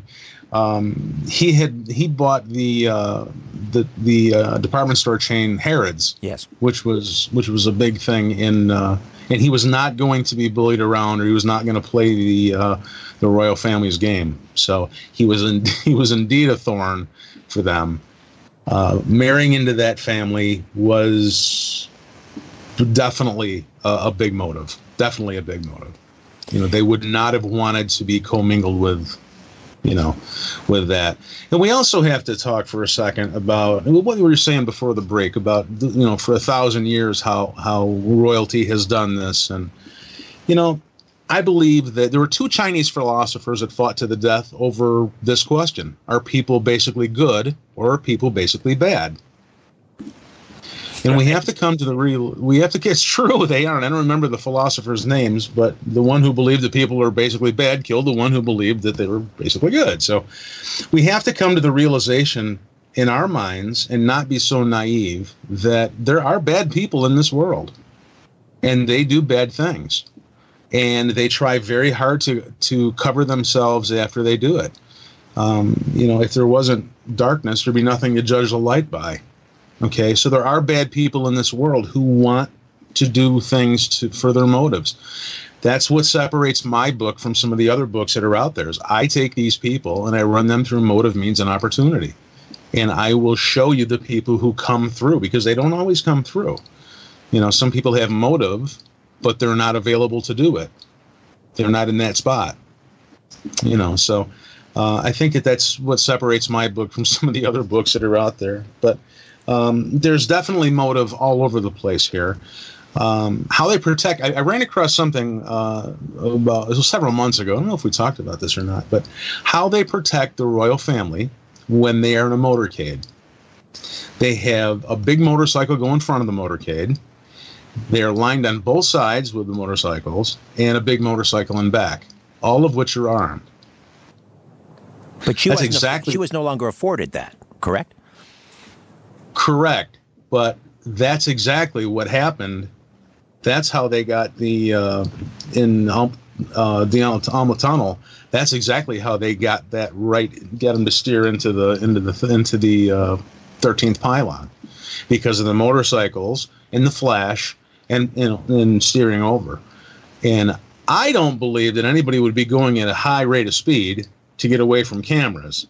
He bought the department store chain Harrods, yes, which was a big thing and he was not going to be bullied around, or he was not going to play the royal family's game. So he was indeed a thorn for them. Marrying into that family was definitely a big motive. Definitely a big motive. They would not have wanted to be commingled with that. And we also have to talk for a second about what you were saying before the break about, for 1,000 years, how royalty has done this. And, I believe that there were two Chinese philosophers that fought to the death over this question. Are people basically good or are people basically bad? And we have to come to it's true, they aren't. I don't remember the philosophers' names, but the one who believed that people were basically bad killed the one who believed that they were basically good. So we have to come to the realization in our minds and not be so naive that there are bad people in this world. And they do bad things. And they try very hard to cover themselves after they do it. If there wasn't darkness, there'd be nothing to judge the light by. Okay, so there are bad people in this world who want to do things for their motives. That's what separates my book from some of the other books that are out there. Is I take these people and I run them through motive, means, and opportunity. And I will show you the people who come through, because they don't always come through. Some people have motive, but they're not available to do it. They're not in that spot. So I think that's what separates my book from some of the other books that are out there. But there's definitely motive all over the place here. How they protect, I ran across something about, it was several months ago. I don't know if we talked about this or not, but how they protect the royal family when they are in a motorcade. They have a big motorcycle go in front of the motorcade. They are lined on both sides with the motorcycles, and a big motorcycle in back, all of which are armed. But she was no longer afforded that, correct? Correct, but that's exactly what happened. That's how they got the Alma Tunnel. That's exactly how they got that right. Get them to steer into the 13th pylon, because of the motorcycles and the flash and steering over. And I don't believe that anybody would be going at a high rate of speed to get away from cameras.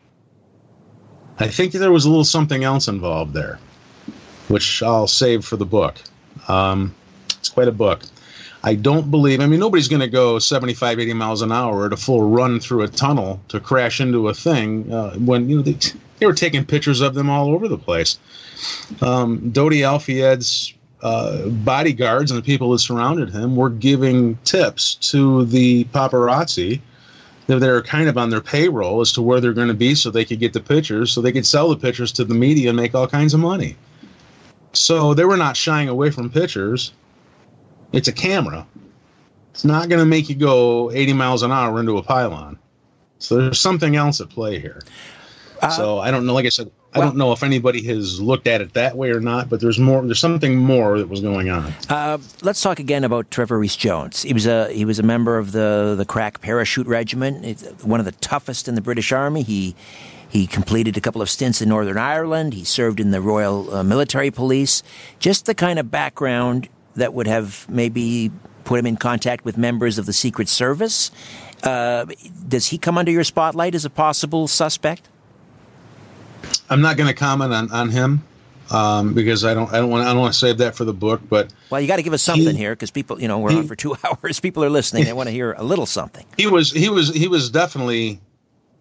I think there was a little something else involved there, which I'll save for the book. It's quite a book. I don't believe, nobody's going to go 75, 80 miles an hour at a full run through a tunnel to crash into a thing when they were taking pictures of them all over the place. Dodi Al-Fayed's bodyguards and the people that surrounded him were giving tips to the paparazzi. They're kind of on their payroll as to where they're going to be so they could get the pictures, so they could sell the pictures to the media and make all kinds of money. So they were not shying away from pictures. It's a camera. It's not going to make you go 80 miles an hour into a pylon. So there's something else at play here. So I don't know. Like I said, I don't know if anybody has looked at it that way or not, but there's something more that was going on. Let's talk again about Trevor Rees-Jones. He was a member of the crack parachute regiment. It's one of the toughest in the British Army. He completed a couple of stints in Northern Ireland. He served in the Royal Military Police. Just the kind of background that would have maybe put him in contact with members of the Secret Service. Does he come under your spotlight as a possible suspect? I'm not going to comment on him because I don't want to save that for the book. But well, you got to give us something here, because people, we're on for 2 hours. People are listening; they want to hear a little something. He was definitely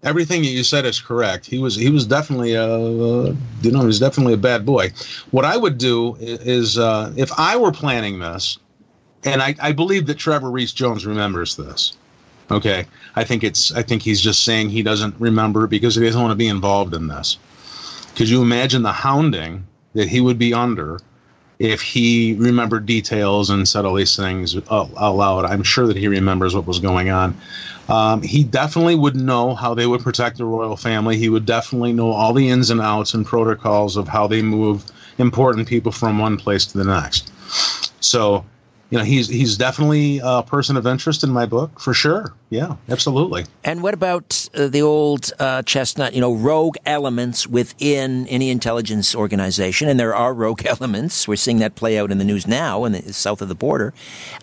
Everything that you said is correct. He was definitely he was definitely a bad boy. What I would do is if I were planning this, and I believe that Trevor Reese Jones remembers this. Okay, I think he's just saying he doesn't remember because he doesn't want to be involved in this. Could you imagine the hounding that he would be under if he remembered details and said all these things out loud? I'm sure that he remembers what was going on. He definitely would know how they would protect the royal family. He would definitely know all the ins and outs and protocols of how they move important people from one place to the next. So, he's definitely a person of interest in my book, for sure. Yeah, absolutely. And what about the old chestnut, rogue elements within any intelligence organization? And there are rogue elements. We're seeing that play out in the news now in the south of the border.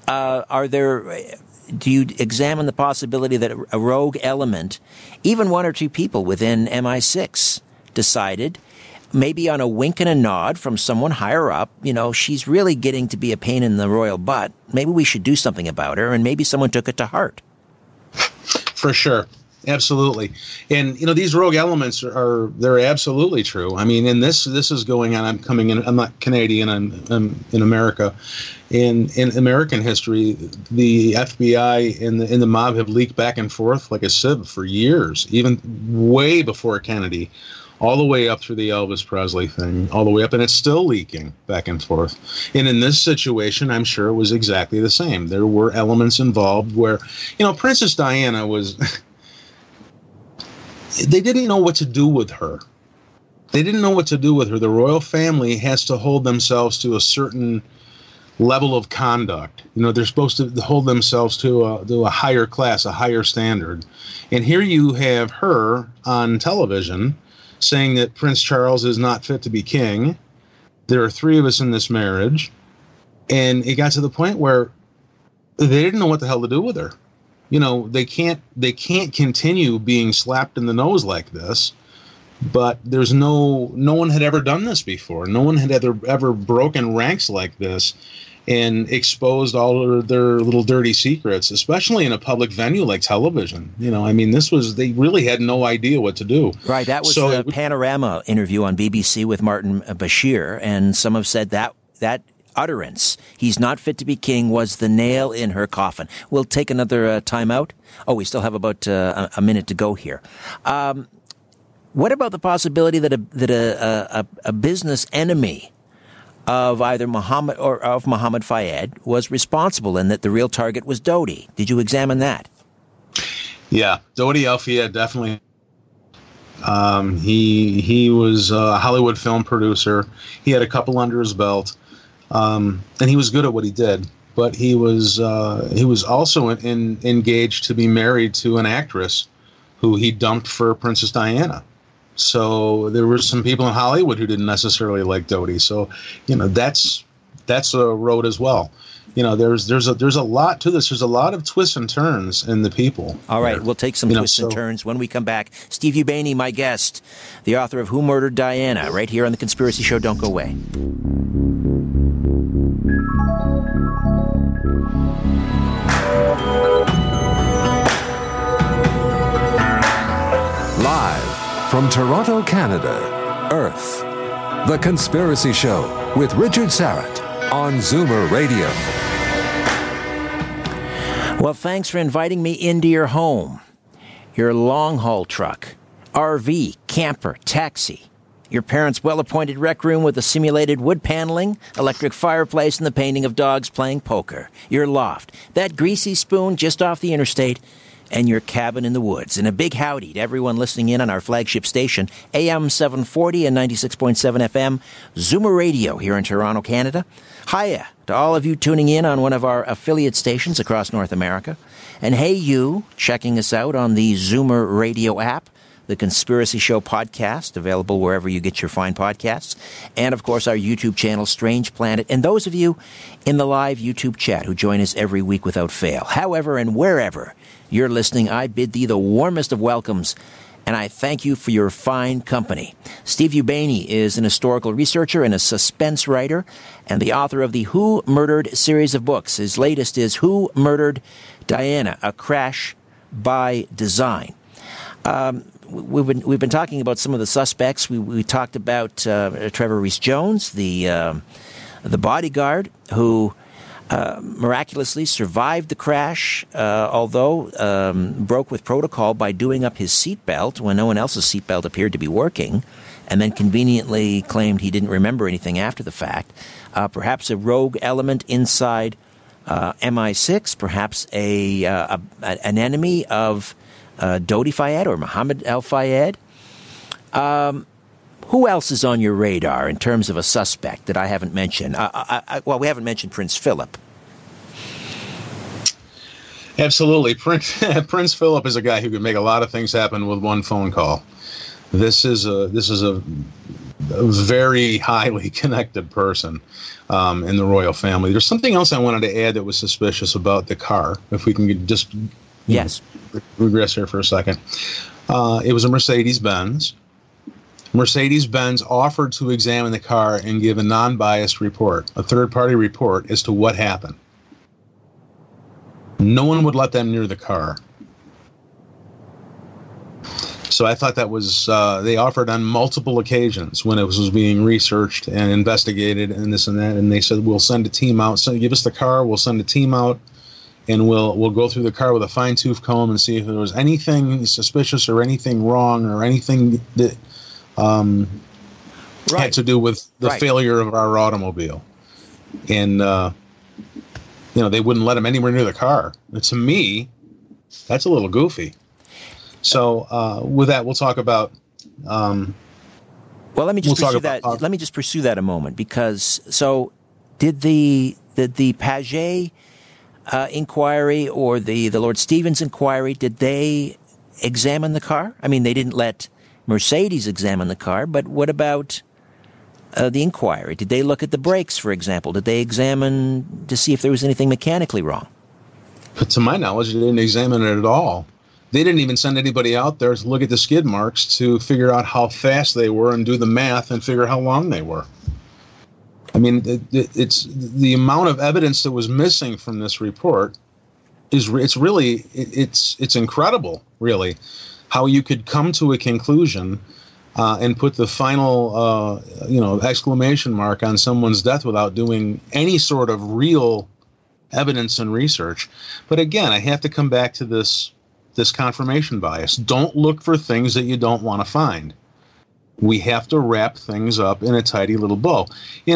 Do you examine the possibility that a rogue element, even one or two people within MI6, decided, maybe on a wink and a nod from someone higher up, she's really getting to be a pain in the royal butt. Maybe we should do something about her, and maybe someone took it to heart. For sure. Absolutely. And, these rogue elements they're absolutely true. I mean, and this is going on. I'm not Canadian. I'm in America. In American history, the FBI and the mob have leaked back and forth like a sieve for years, even way before Kennedy, all the way up through the Elvis Presley thing, all the way up, and it's still leaking back and forth. And in this situation, I'm sure it was exactly the same. There were elements involved where, Princess Diana was... They didn't know what to do with her. The royal family has to hold themselves to a certain level of conduct. They're supposed to hold themselves to a higher class, a higher standard. And here you have her on television saying that Prince Charles is not fit to be king. There are three of us in this marriage. And it got to the point where they didn't know what the hell to do with her. They can't continue being slapped in the nose like this. But there's no one had ever done this before. No one had ever broken ranks like this and exposed all of their little dirty secrets, especially in a public venue like television. They really had no idea what to do. Right. That was the Panorama interview on BBC with Martin Bashir, and some have said that utterance, "He's not fit to be king," was the nail in her coffin. We'll take another time out. Oh, we still have about a minute to go here. What about the possibility that a business enemy of either Muhammad or of Mohammed Fayed was responsible, and that the real target was Dodi? Did you examine that? Yeah, Dodi Al-Fayed definitely. He was a Hollywood film producer. He had a couple under his belt. And he was good at what he did, but he was also engaged to be married to an actress who he dumped for Princess Diana. So there were some people in Hollywood who didn't necessarily like Dodi. So, that's a road as well. There's a lot to this. There's a lot of twists and turns in the people. All right, we'll take some twists and turns when we come back. Steve Ubeni, my guest, the author of Who Murdered Diana, right here on The Conspiracy Show. Don't go away. Live from Toronto, Canada, Earth, The Conspiracy Show with Richard Syrett on Zoomer Radio. Well, thanks for inviting me into your home, your long-haul truck, RV, camper, taxi, your parents' well-appointed rec room with a simulated wood paneling, electric fireplace, and the painting of dogs playing poker, your loft, that greasy spoon just off the interstate, and your cabin in the woods. And a big howdy to everyone listening in on our flagship station, AM 740 and 96.7 FM, Zoomer Radio here in Toronto, Canada. Hiya to all of you tuning in on one of our affiliate stations across North America. And hey you, checking us out on the Zoomer Radio app, the Conspiracy Show podcast, available wherever you get your fine podcasts, and of course our YouTube channel, Strange Planet, and those of you in the live YouTube chat who join us every week without fail. However and wherever you're listening, I bid thee the warmest of welcomes, and I thank you for your fine company. Steve Ubeni is an historical researcher and a suspense writer, and the author of the Who Murdered series of books. His latest is Who Murdered Diana, A Crash by Design. we've been talking about some of the suspects. We talked about Trevor Reese-Jones, the bodyguard who miraculously survived the crash, although broke with protocol by doing up his seatbelt when no one else's seatbelt appeared to be working, and then conveniently claimed he didn't remember anything after the fact. Perhaps a rogue element inside MI6, perhaps an enemy of Dodi Fayed or Mohammed al-Fayed. Who else is on your radar in terms of a suspect that I haven't mentioned? Well, we haven't mentioned Prince Philip. Absolutely. Prince Philip is a guy who can make a lot of things happen with one phone call. This is a very highly connected person in the royal family. There's something else I wanted to add that was suspicious about the car, if we can just regress here for a second. It was a Mercedes-Benz. Mercedes-Benz offered to examine the car and give a non-biased report, a third-party report as to what happened. No one would let them near the car. So I thought that was, they offered on multiple occasions when it was being researched and investigated and this and that, and they said, we'll send a team out, so give us the car, we'll send a team out, and we'll go through the car with a fine-tooth comb and see if there was anything suspicious or anything wrong or anything that had to do with the failure of our automobile. And, they wouldn't let him anywhere near the car. And to me, that's a little goofy. So with that, we'll talk about. Well, let me just pursue that. Let me just pursue that a moment, because did the Paget inquiry or the Lord Stevens inquiry, did they examine the car? I mean, they didn't let Mercedes examine the car, but what about the inquiry? Did they look at the brakes, for example? Did they examine to see if there was anything mechanically wrong? But to my knowledge, they didn't examine it at all. They didn't even send anybody out there to look at the skid marks to figure out how fast they were and do the math and figure how long they were. I mean, it's the amount of evidence that was missing from this report is it's incredible, really, how you could come to a conclusion and put the final exclamation mark on someone's death without doing any sort of real evidence and research. But again, I have to come back to this confirmation bias. Don't look for things that you don't want to find. We have to wrap things up in a tidy little bow. The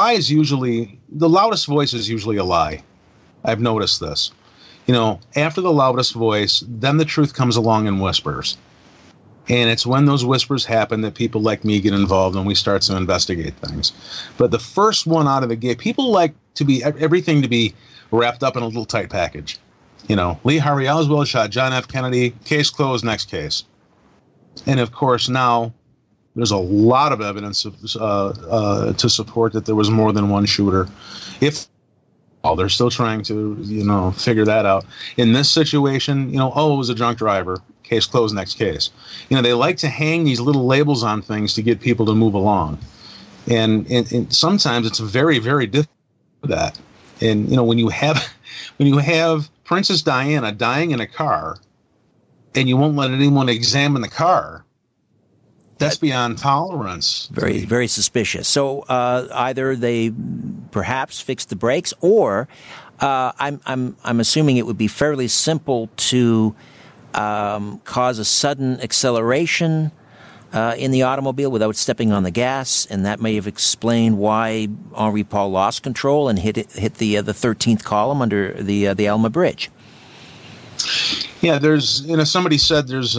loudest voice is usually a lie. I've noticed this. After the loudest voice, then the truth comes along in whispers. And it's when those whispers happen that people like me get involved and we start to investigate things. But the first one out of the gate, people like everything to be wrapped up in a little tight package. Lee Harvey Oswald shot John F. Kennedy, case closed, next case. And of course now there's a lot of evidence to support that there was more than one shooter. They're still trying to, figure that out. In this situation, it was a drunk driver, case closed, next case. They like to hang these little labels on things to get people to move along. And sometimes it's very, very difficult for that. And, when you have Princess Diana dying in a car and you won't let anyone examine the car, that's beyond tolerance. Very, very suspicious. So either they perhaps fixed the brakes, or I'm assuming it would be fairly simple to cause a sudden acceleration in the automobile without stepping on the gas, and that may have explained why Henri Paul lost control and hit the 13th column under the Elma Bridge. Yeah, there's somebody said there's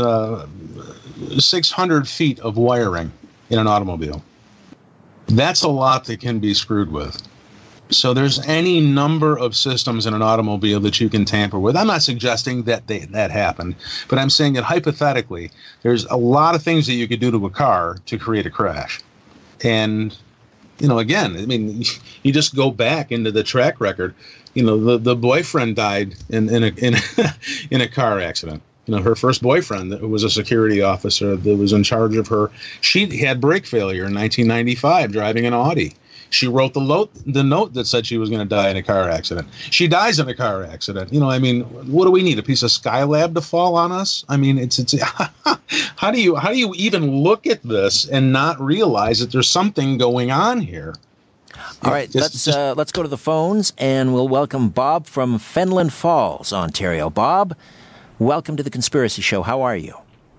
600 feet of wiring in an automobile. That's a lot that can be screwed with. So there's any number of systems in an automobile that you can tamper with. I'm not suggesting that that happened, but I'm saying that hypothetically, there's a lot of things that you could do to a car to create a crash. And, again, I mean, you just go back into the track record. The boyfriend died in a car accident. Her first boyfriend, that was a security officer that was in charge of her, she had brake failure in 1995 driving an Audi. She wrote the note that said she was going to die in a car accident. She dies in a car accident. I mean, what do we need? A piece of Skylab to fall on us? I mean, it's how do you even look at this and not realize that there's something going on here? All right, let's go to the phones, and we'll welcome Bob from Fenland Falls, Ontario. Bob, welcome to the Conspiracy Show. How are you?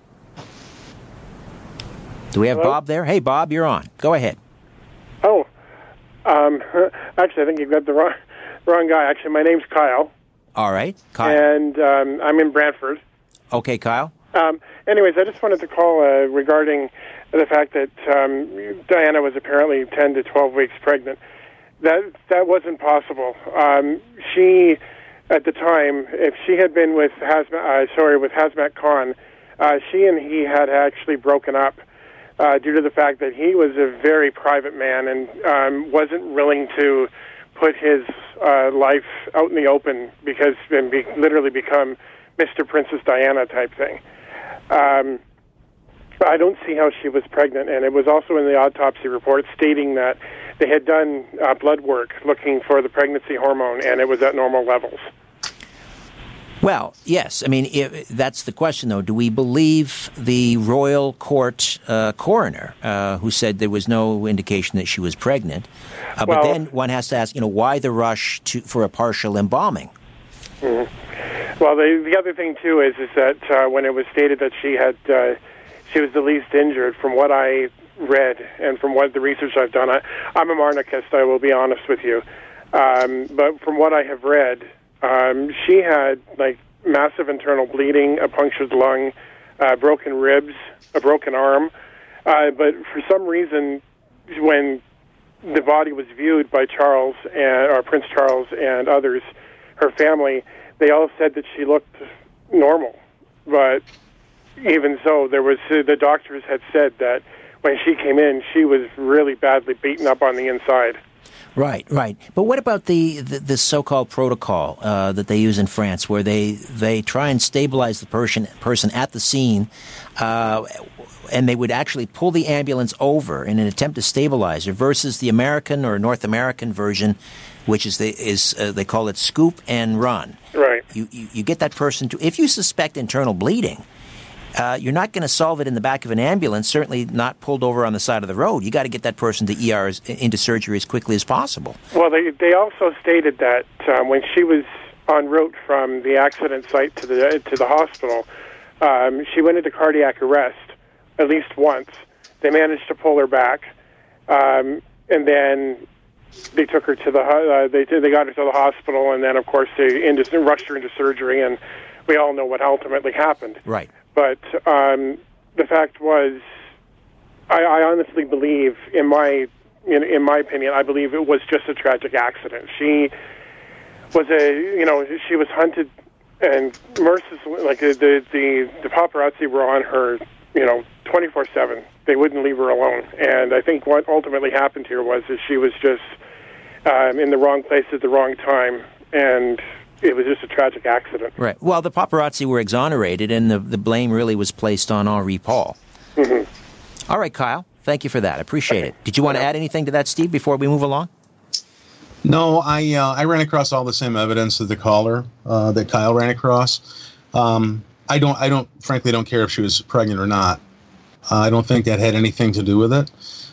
Do we have Hello? Bob there? Hey, Bob, you're on. Go ahead. Oh, actually, I think you've got the wrong guy. Actually, my name's Kyle. All right, Kyle. And I'm in Brantford. Okay, Kyle. Anyways, I just wanted to call regarding the fact that Diana was apparently 10 to 12 weeks pregnant. That wasn't possible. She, at the time, if she had been with Hazmat Khan, she and he had actually broken up due to the fact that he was a very private man and wasn't willing to put his life out in the open literally become Mr. Princess Diana type thing. I don't see how she was pregnant, and it was also in the autopsy report stating that they had done blood work looking for the pregnancy hormone, and it was at normal levels. Well, yes. I mean, that's the question, though. Do we believe the royal court coroner who said there was no indication that she was pregnant? But then one has to ask, why the rush for a partial embalming? Mm-hmm. Well, the other thing, too, is that when it was stated that she was the least injured, from what I read and from what the research I've done, I'm a monarchist, I will be honest with you. But from what I have read, she had massive internal bleeding, a punctured lung, broken ribs, a broken arm. But for some reason, when the body was viewed by Prince Charles and others, her family, they all said that she looked normal. But even so, the doctors had said that when she came in, she was really badly beaten up on the inside. Right. But what about the so-called protocol that they use in France, where they try and stabilize the person at the scene, and they would actually pull the ambulance over in an attempt to stabilize her, versus the American or North American version, which they call it scoop and run. Right. You get that person to, if you suspect internal bleeding, you're not going to solve it in the back of an ambulance, certainly not pulled over on the side of the road. You got to get that person to ER into surgery as quickly as possible. Well, they also stated that when she was en route from the accident site to the hospital, she went into cardiac arrest at least once. They managed to pull her back, and then they took her to they got her to the hospital, and then of course they rushed her into surgery, and we all know what ultimately happened. Right. But the fact was, I honestly believe, in my opinion, I believe it was just a tragic accident. She was she was hunted and mercilessly, the paparazzi were on her, 24/7. They wouldn't leave her alone. And I think what ultimately happened here was that she was just in the wrong place at the wrong time, and it was just a tragic accident. Right. Well, the paparazzi were exonerated, and the blame really was placed on Henri Paul. Mm-hmm. All right, Kyle. Thank you for that. I appreciate it. Did you want to add anything to that, Steve, before we move along? No, I ran across all the same evidence that the caller that Kyle ran across. I frankly don't care if she was pregnant or not. I don't think that had anything to do with it.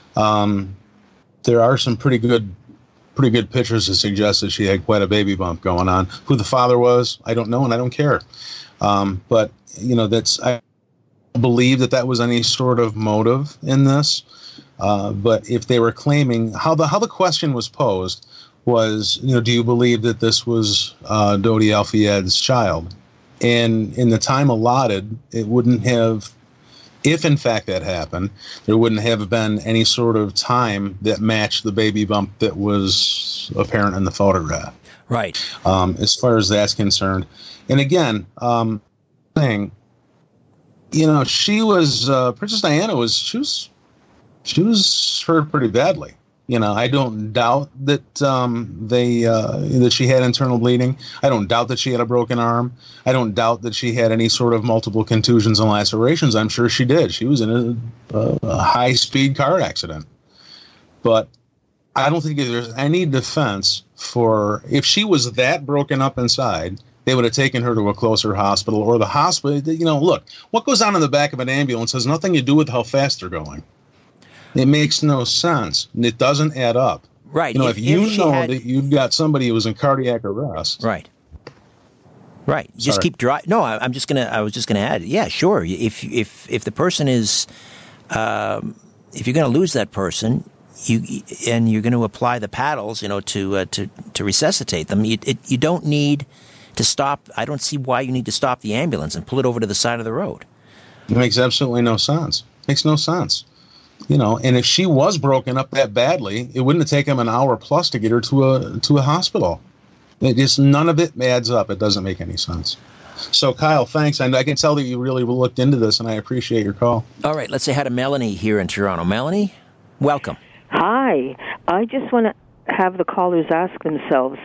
There are some pretty good pictures that suggest that she had quite a baby bump going on. Who the father was, I don't know, and I don't care. But I believe that was any sort of motive in this. But if they were claiming, how the question was posed was, do you believe that this was Dodi Al-Fayed's child? And in the time allotted, it wouldn't have. If, in fact, that happened, there wouldn't have been any sort of time that matched the baby bump that was apparent in the photograph. Right. As far as that's concerned. And again, she was, Princess Diana she was hurt pretty badly. I don't doubt that that she had internal bleeding. I don't doubt that she had a broken arm. I don't doubt that she had any sort of multiple contusions and lacerations. I'm sure she did. She was in a high-speed car accident. But I don't think there's any defense for, if she was that broken up inside, they would have taken her to a closer hospital, or the hospital. Look, what goes on in the back of an ambulance has nothing to do with how fast they're going. It makes no sense. It doesn't add up. Right. If that you've got somebody who was in cardiac arrest. Right. Right. Just keep driving. No, I was just gonna add. Yeah, sure. If the person is, if you're going to lose that person, you're going to apply the paddles, to resuscitate them. You don't need to stop. I don't see why you need to stop the ambulance and pull it over to the side of the road. It makes absolutely no sense. Makes no sense. And if she was broken up that badly, it wouldn't have taken them an hour plus to get her to a hospital. None of it adds up. It doesn't make any sense. So, Kyle, thanks. And I can tell that you really looked into this, and I appreciate your call. All right, let's say hi to Melanie here in Toronto. Melanie, welcome. Hi. I just want to have the callers ask themselves,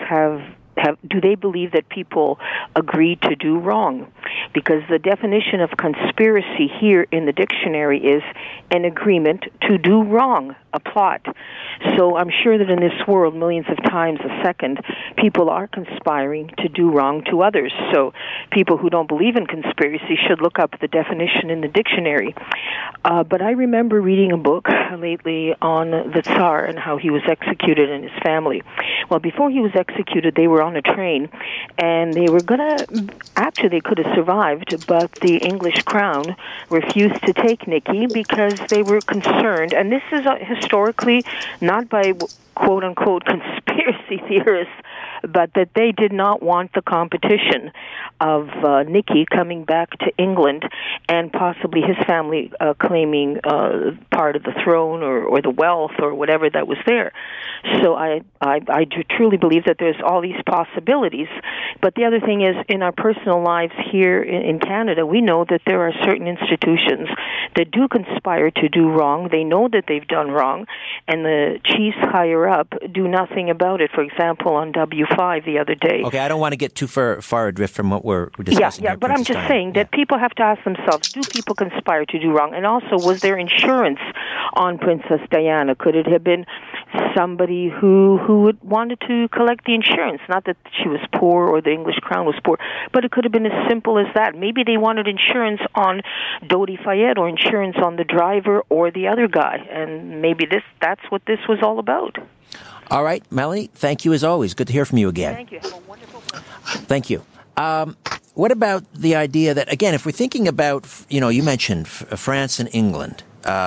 do they believe that people agree to do wrong? Because the definition of conspiracy here in the dictionary is an agreement to do wrong, a plot. So I'm sure that in this world, millions of times a second, people are conspiring to do wrong to others. So people who don't believe in conspiracy should look up the definition in the dictionary. But I remember reading a book lately on the Tsar and how he was executed and his family. Well, before he was executed, they were on a train, and they were actually they could have survived, but the English crown refused to take Nikki because they were concerned, and this is historically not by quote-unquote conspiracy theorists, but that they did not want the competition of Nikki coming back to England and possibly his family claiming part of the throne or the wealth or whatever that was there. So I do truly believe that there's all these possibilities. But the other thing is, in our personal lives here in Canada, we know that there are certain institutions that do conspire to do wrong. They know that they've done wrong, and the chiefs higher up do nothing about it. For example, on W5 the other day. Okay, I don't want to get too far adrift from what we're discussing. Yeah, but I'm just saying that people have to ask themselves, do people conspire to do wrong? And also, was there insurance on Princess Diana? Could it have been somebody who wanted to collect the insurance? Not that she was poor or the English crown was poor, but it could have been as simple as that. Maybe they wanted insurance on Dodi Fayed or insurance on the driver or the other guy, and maybe that's what this was all about. All right, Melanie, thank you as always. Good to hear from you again. Thank you. Have a wonderful day. Thank you. What about the idea that, again, if we're thinking about, you mentioned France and England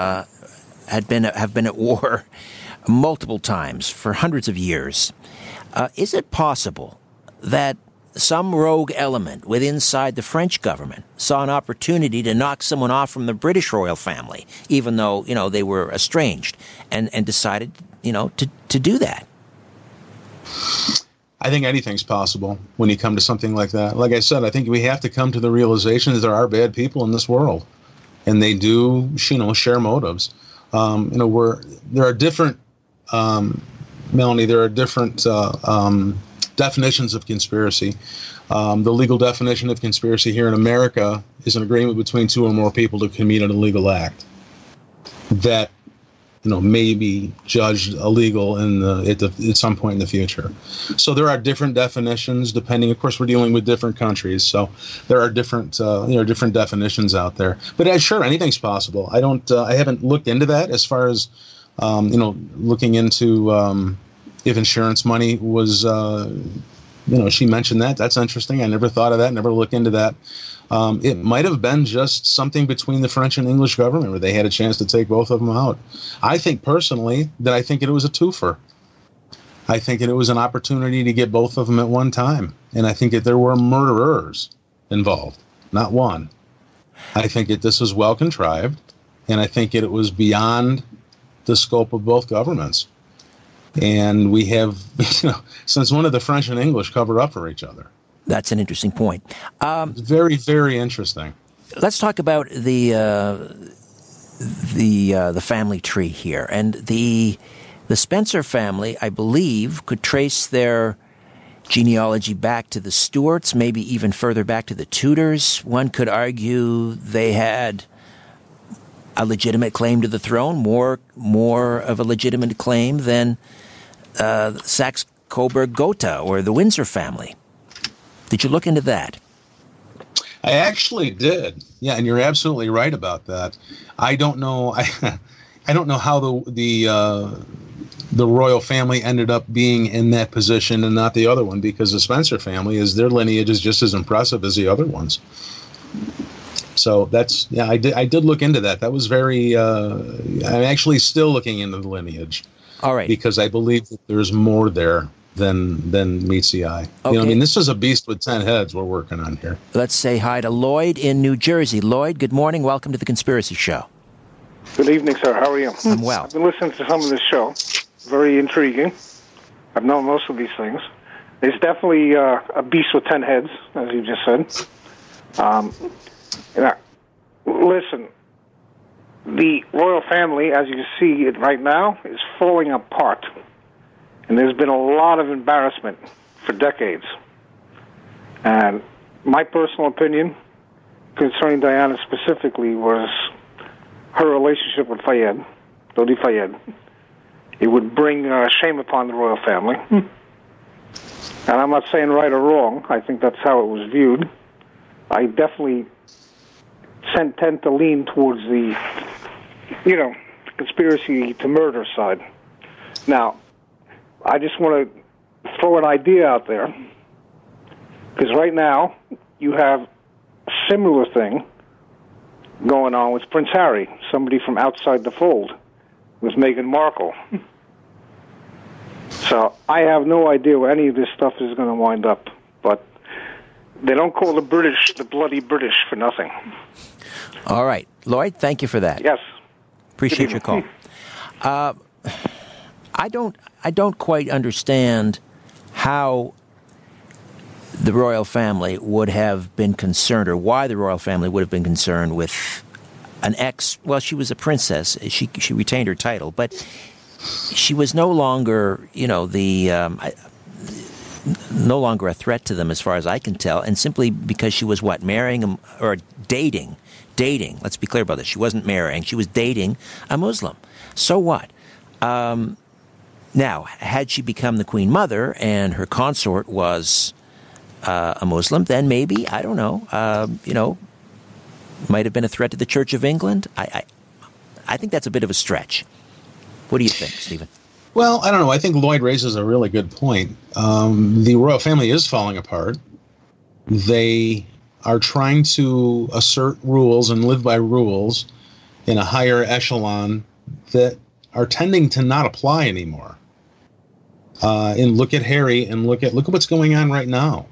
have been at war multiple times for hundreds of years. Is it possible that some rogue element inside the French government saw an opportunity to knock someone off from the British royal family, even though, they were estranged, and decided, to do that? I think anything's possible when you come to something like that. Like I said, I think we have to come to the realization that there are bad people in this world, and they do, share motives. There are different, Melanie, there are different definitions of conspiracy. The legal definition of conspiracy here in America is an agreement between two or more people to commit an illegal act that may be judged illegal at some point in the future. So there are different definitions depending. Of course, we're dealing with different countries, so there are different different definitions out there. But sure, anything's possible. I haven't looked into that as far as looking into if insurance money was. She mentioned that. That's interesting. I never thought of that. Never looked into that. It might have been just something between the French and English government where they had a chance to take both of them out. I think personally that it was a twofer. I think that it was an opportunity to get both of them at one time. And I think that there were murderers involved, not one. I think that this was well contrived, and I think that it was beyond the scope of both governments. And we have, since when did the French and English cover up for each other? That's an interesting point. Very, very interesting. Let's talk about the family tree here, and the Spencer family, I believe, could trace their genealogy back to the Stuarts, maybe even further back to the Tudors. One could argue they had a legitimate claim to the throne, more of a legitimate claim than Saxe-Coburg-Gotha or the Windsor family. Did you look into that? I actually did. Yeah, and you're absolutely right about that. I don't know. I don't know how the royal family ended up being in that position and not the other one, because the Spencer family their lineage is just as impressive as the other ones. So I did look into that. That was very. I'm actually still looking into the lineage. All right. Because I believe that there's more there than meets the eye. Okay. This is a beast with 10 heads we're working on here. Let's say hi to Lloyd in New Jersey. Lloyd, good morning. Welcome to The Conspiracy Show. Good evening, sir. How are you? I'm well. I've been listening to some of this show. Very intriguing. I've known most of these things. It's definitely a beast with 10 heads, as you just said. Listen, the royal family, as you see it right now, is falling apart. And there's been a lot of embarrassment for decades. And my personal opinion concerning Diana specifically was her relationship with Fayed, Dodi Fayed. It would bring shame upon the royal family. And I'm not saying right or wrong. I think that's how it was viewed. I definitely tend to lean towards the, conspiracy to murder side. Now, I just want to throw an idea out there, because right now you have a similar thing going on with Prince Harry, somebody from outside the fold, with Meghan Markle. So I have no idea where any of this stuff is going to wind up, but they don't call the British the bloody British for nothing. All right. Lloyd, thank you for that. Yes. Appreciate your call. I don't quite understand how the royal family would have been concerned, or why the royal family would have been concerned with an ex. Well, she was a princess. She retained her title, but she was no longer, no longer a threat to them, as far as I can tell, and simply because she was marrying or dating. Let's be clear about this. She wasn't marrying. She was dating a Muslim. So what? Now, had she become the Queen Mother and her consort was a Muslim, then maybe, I don't know, might have been a threat to the Church of England. I think that's a bit of a stretch. What do you think, Stephen? Well, I don't know. I think Lloyd raises a really good point. The royal family is falling apart. They are trying to assert rules and live by rules in a higher echelon that are tending to not apply anymore. And look at Harry, and look at what's going on right now.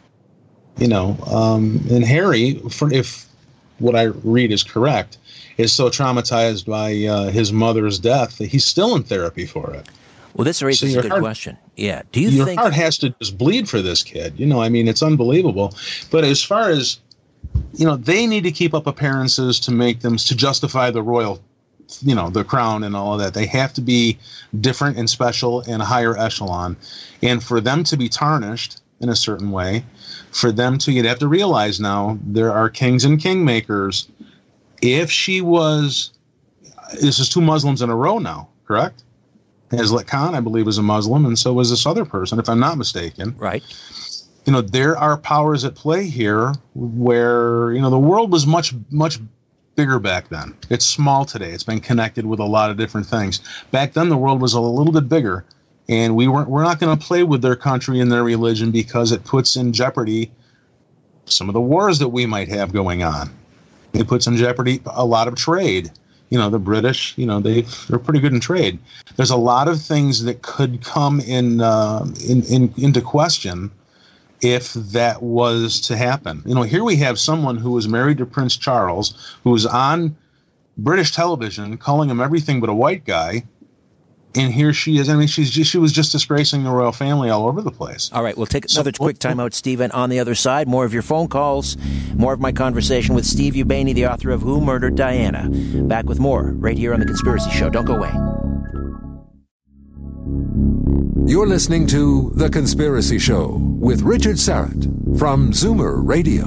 And Harry, if what I read is correct, is so traumatized by his mother's death that he's still in therapy for it. Well, this raises a good question. Yeah. Do you think your heart has to just bleed for this kid? It's unbelievable. But as far as, they need to keep up appearances to justify the royal, the crown and all of that. They have to be different and special and a higher echelon. And for them to be tarnished in a certain way, you'd have to realize now there are kings and kingmakers. If she was, this is 2 Muslims in a row now, correct? Hazlet Khan, I believe, is a Muslim, and so was this other person, if I'm not mistaken. Right. There are powers at play here where, the world was much, much bigger back then. It's small today. It's been connected with a lot of different things. Back then, the world was a little bit bigger, and we're not going to play with their country and their religion because it puts in jeopardy some of the wars that we might have going on. It puts in jeopardy a lot of trade. The British, they're pretty good in trade. There's a lot of things that could come into question if that was to happen. Here we have someone who was married to Prince Charles, who was on British television calling him everything but a white guy, and here she is. She was just disgracing the royal family all over the place. All right, we'll take another quick time out, Stephen. On the other side, more of your phone calls, more of my conversation with Steve Ubaney, the author of Who Murdered Diana. Back with more right here on The Conspiracy Show. Don't go away. You're listening to The Conspiracy Show with Richard Syrett from Zoomer Radio.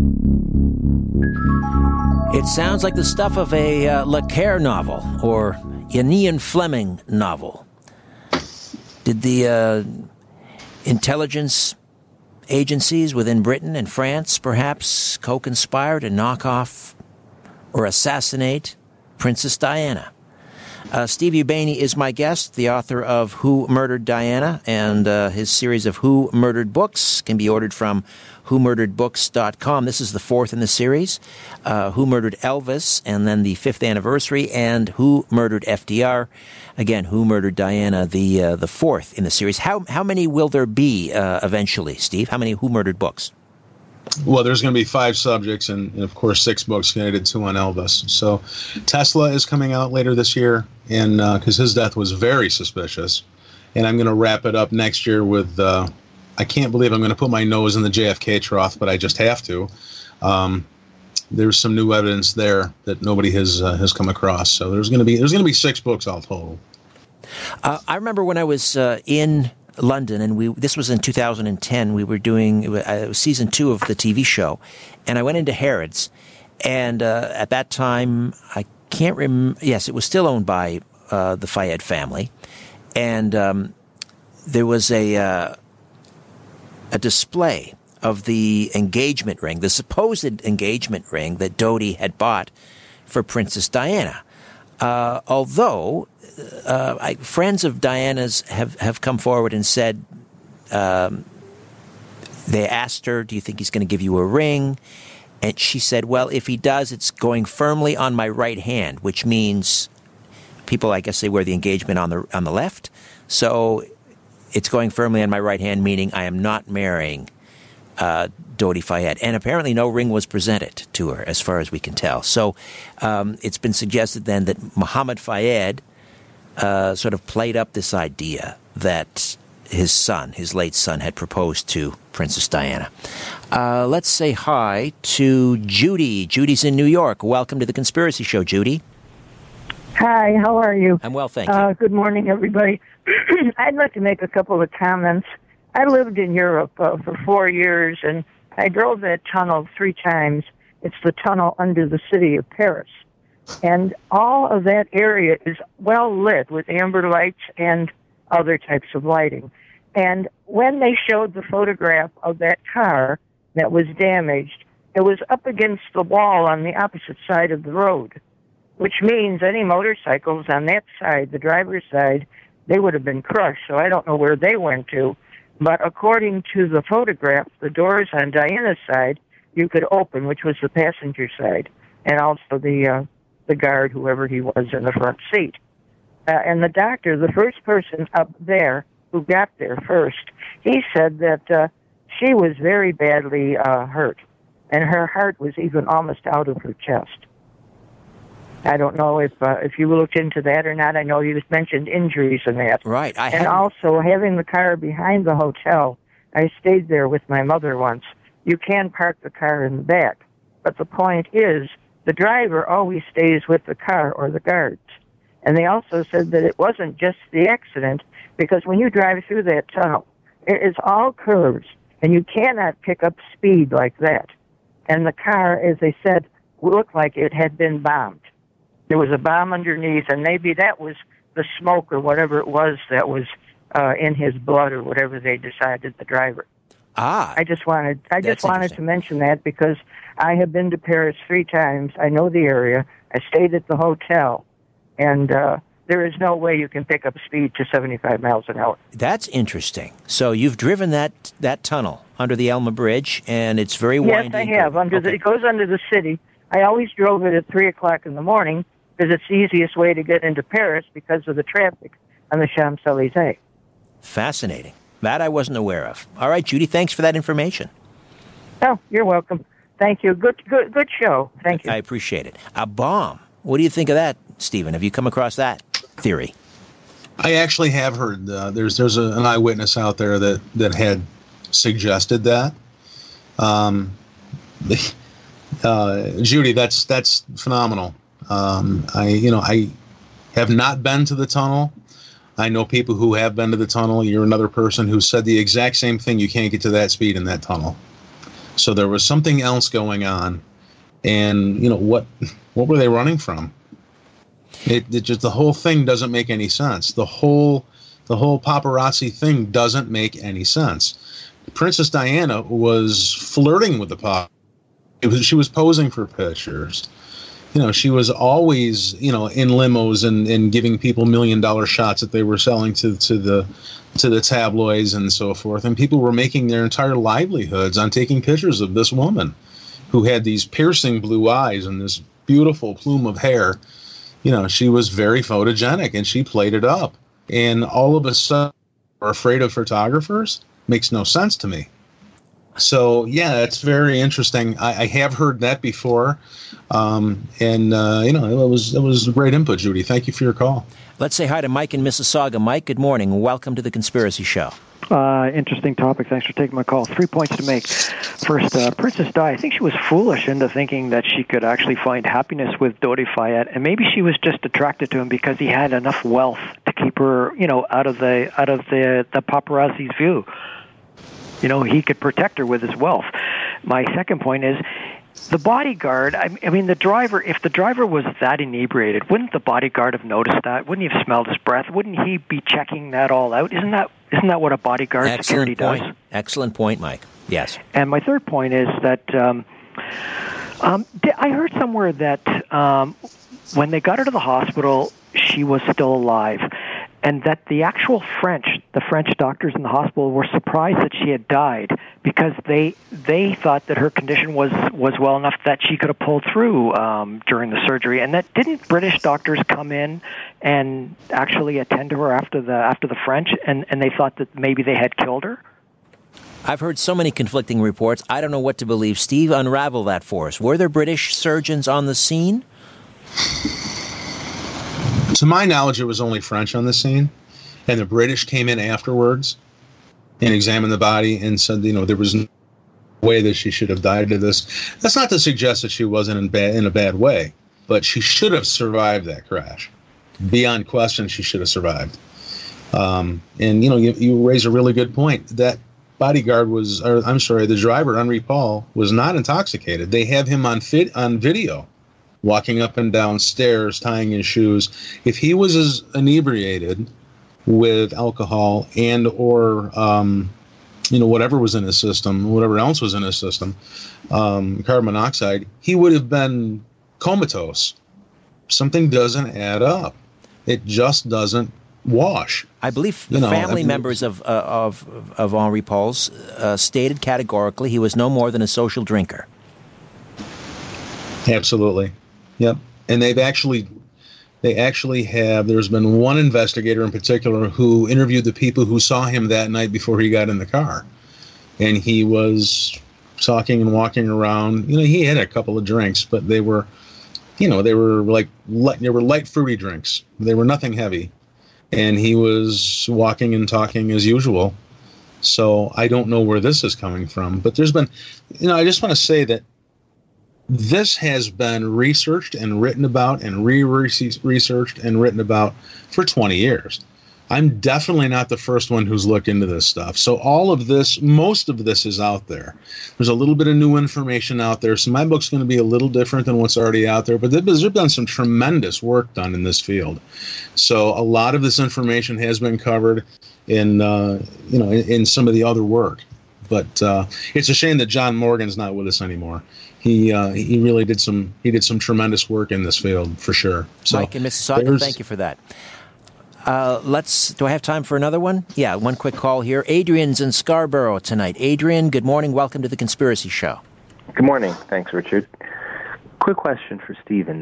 It sounds like the stuff of a Le Carre novel or Ian Fleming novel. Did the intelligence agencies within Britain and France perhaps co-conspire to knock off or assassinate Princess Diana? Steve Ubeni is my guest, the author of Who Murdered Diana, and his series of Who Murdered books can be ordered from WhoMurderedBooks.com. This is the fourth in the series, Who Murdered Elvis, and then the 5th anniversary, and Who Murdered FDR. Again, Who Murdered Diana, the fourth in the series. How many will there be eventually, Steve? How many Who Murdered books? Well, there's going to be 5 subjects and of course, 6 books connected to 2 on Elvis. So Tesla is coming out later this year, and because his death was very suspicious. And I'm going to wrap it up next year with, I can't believe I'm going to put my nose in the JFK trough, but I just have to. There's some new evidence there that nobody has come across. So there's going to be 6 books all total. I remember when I was in London, and this was in 2010. We were doing season 2 of the TV show, and I went into Harrods, and at that time, I can't remember. Yes, it was still owned by the Fayed family, and there was a display of the engagement ring, the supposed engagement ring that Dodi had bought for Princess Diana. Although friends of Diana's have come forward and said, they asked her, do you think he's going to give you a ring? And she said, well, if he does, it's going firmly on my right hand, which means people, I guess they wear the engagement on the left. So it's going firmly on my right hand, meaning I am not marrying Dodi Fayed. And apparently no ring was presented to her, as far as we can tell. So it's been suggested then that Mohammed Fayed sort of played up this idea that his late son, had proposed to Princess Diana. Let's say hi to Judy. Judy's in New York. Welcome to the Conspiracy Show, Judy. Hi, how are you? I'm well, thank you. Good morning, everybody. I'd like to make a couple of comments. I lived in Europe for 4 years, and I drove that tunnel 3 times. It's the tunnel under the city of Paris. And all of that area is well lit with amber lights and other types of lighting. And when they showed the photograph of that car that was damaged, it was up against the wall on the opposite side of the road, which means any motorcycles on that side, the driver's side, they would have been crushed. So I don't know where they went to. But according to the photograph, the doors on Diana's side, you could open, which was the passenger side, and also the guard, whoever he was, in the front seat. And the doctor, the first person up there who got there first, he said that she was very badly hurt, and her heart was even almost out of her chest. I don't know if you looked into that or not. I know you just mentioned injuries and that. Right. And also, having the car behind the hotel, I stayed there with my mother once. You can park the car in the back, but the point is, the driver always stays with the car or the guards. And they also said that it wasn't just the accident, because when you drive through that tunnel, it is all curves, and you cannot pick up speed like that. And the car, as they said, looked like it had been bombed. There was a bomb underneath, and maybe that was the smoke or whatever it was that was in his blood or whatever they decided, the driver. I just wanted to mention that because I have been to Paris 3 times. I know the area. I stayed at the hotel, and there is no way you can pick up speed to 75 miles an hour. That's interesting. So you've driven that tunnel under the Elma Bridge, and it's very winding. Yes, I have. It goes under the city. I always drove it at 3 o'clock in the morning because it's the easiest way to get into Paris because of the traffic on the Champs-Élysées. Fascinating. That I wasn't aware of. All right, Judy, thanks for that information. Oh, you're welcome. Thank you. Good show. Thank you. I appreciate it. A bomb. What do you think of that, Stephen? Have you come across that theory? I actually have heard there's an eyewitness out there that had suggested that. Judy, that's phenomenal. I have not been to the tunnel. I know people who have been to the tunnel. You're another person who said the exact same thing. You can't get to that speed in that tunnel. So there was something else going on. And, what were they running from? It just, the whole thing doesn't make any sense. The whole The whole paparazzi thing doesn't make any sense. Princess Diana was flirting with the paparazzi. She was posing for pictures. She was always, in limos and giving people $1 million shots that they were selling to the tabloids and so forth. And people were making their entire livelihoods on taking pictures of this woman who had these piercing blue eyes and this beautiful plume of hair. She was very photogenic, and she played it up. And all of a sudden, we're afraid of photographers? Makes no sense to me. So, yeah, it's very interesting. I have heard that before. It was great input, Judy. Thank you for your call. Let's say hi to Mike in Mississauga. Mike, good morning. Welcome to The Conspiracy Show. Interesting topic. Thanks for taking my call. 3 points to make. First, Princess Di, I think she was foolish into thinking that she could actually find happiness with Dodi Fayed, and maybe she was just attracted to him because he had enough wealth to keep her, out of the paparazzi's view. He could protect her with his wealth. My second point is, the bodyguard, I mean, the driver, if the driver was that inebriated, wouldn't the bodyguard have noticed that? Wouldn't he have smelled his breath? Wouldn't he be checking that all out? Isn't that what a bodyguard security does? Excellent point, Mike. Yes. And my third point is that I heard somewhere that when they got her to the hospital, she was still alive. And that the actual French doctors in the hospital were surprised that she had died because they thought that her condition was well enough that she could have pulled through during the surgery. And that didn't British doctors come in and actually attend to her after the French, and they thought that maybe they had killed her? I've heard so many conflicting reports. I don't know what to believe. Steve, unravel that for us. Were there British surgeons on the scene? To my knowledge, it was only French on the scene, and the British came in afterwards and examined the body and said, there was no way that she should have died of this. That's not to suggest that she wasn't in a bad way, but she should have survived that crash. Beyond question, she should have survived. You raise a really good point. That bodyguard the driver, Henri Paul, was not intoxicated. They have him on video, walking up and down stairs, tying his shoes. If he was as inebriated with alcohol and or whatever was in his system, whatever else was in his system, carbon monoxide, he would have been comatose. Something doesn't add up. It just doesn't wash. I believe the family members of Henri Paul's stated categorically he was no more than a social drinker. Absolutely. Yep. And they actually have, there's been one investigator in particular who interviewed the people who saw him that night before he got in the car. And he was talking and walking around. He had a couple of drinks, but they were light fruity drinks. They were nothing heavy. And he was walking and talking as usual. So I don't know where this is coming from. But there's been, I just want to say that this has been researched and written about and researched and written about for 20 years. I'm definitely not the first one who's looked into this stuff. So most of this is out there. There's a little bit of new information out there. So my book's going to be a little different than what's already out there. But there's been some tremendous work done in this field. So a lot of this information has been covered in some of the other work. But it's a shame that John Morgan's not with us anymore. He really did some tremendous work in this field for sure. So Mike in Mississauga, thank you for that. Do I have time for another one? Yeah, one quick call here. Adrian's in Scarborough tonight. Adrian, good morning. Welcome to The Conspiracy Show. Good morning. Thanks, Richard. Quick question for Stephen.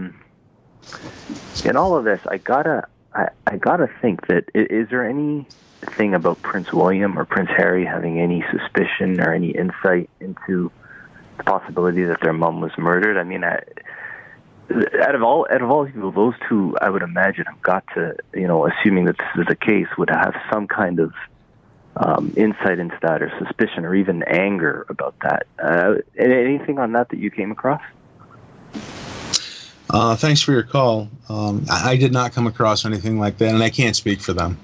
In all of this, I gotta think that is there anything about Prince William or Prince Harry having any suspicion or any insight into the possibility that their mom was murdered? I mean, out of all people, those two, I would imagine, have got to, assuming that this is the case, would have some kind of insight into that or suspicion or even anger about that. Anything on that you came across? Thanks for your call. I did not come across anything like that, and I can't speak for them.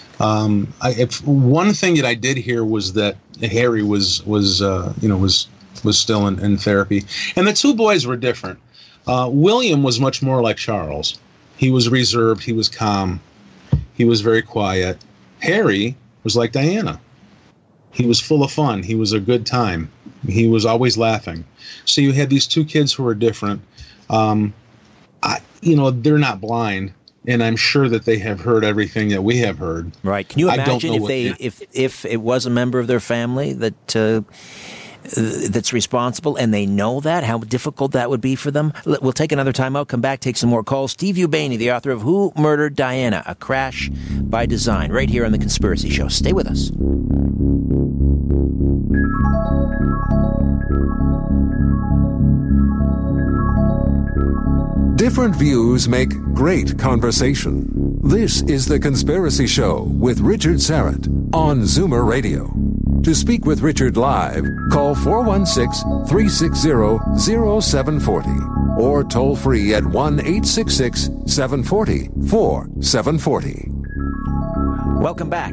One thing that I did hear was that Harry was still in therapy, and the two boys were different. William was much more like Charles. He was reserved. He was calm. He was very quiet. Harry was like Diana. He was full of fun. He was a good time. He was always laughing. So you had these two kids who were different. They're not blind, and I'm sure that they have heard everything that we have heard. Right. Can you imagine if it was a member of their family that's responsible, and they know that, how difficult that would be for them? We'll take another time out, come back, take some more calls. Steve Ubaney, the author of Who Murdered Diana? A Crash by Design, right here on The Conspiracy Show. Stay with us. Different views make great conversation. This is The Conspiracy Show with Richard Syrett on Zoomer Radio. To speak with Richard live, call 416-360-0740 or toll free at 1-866-740-4740. Welcome back.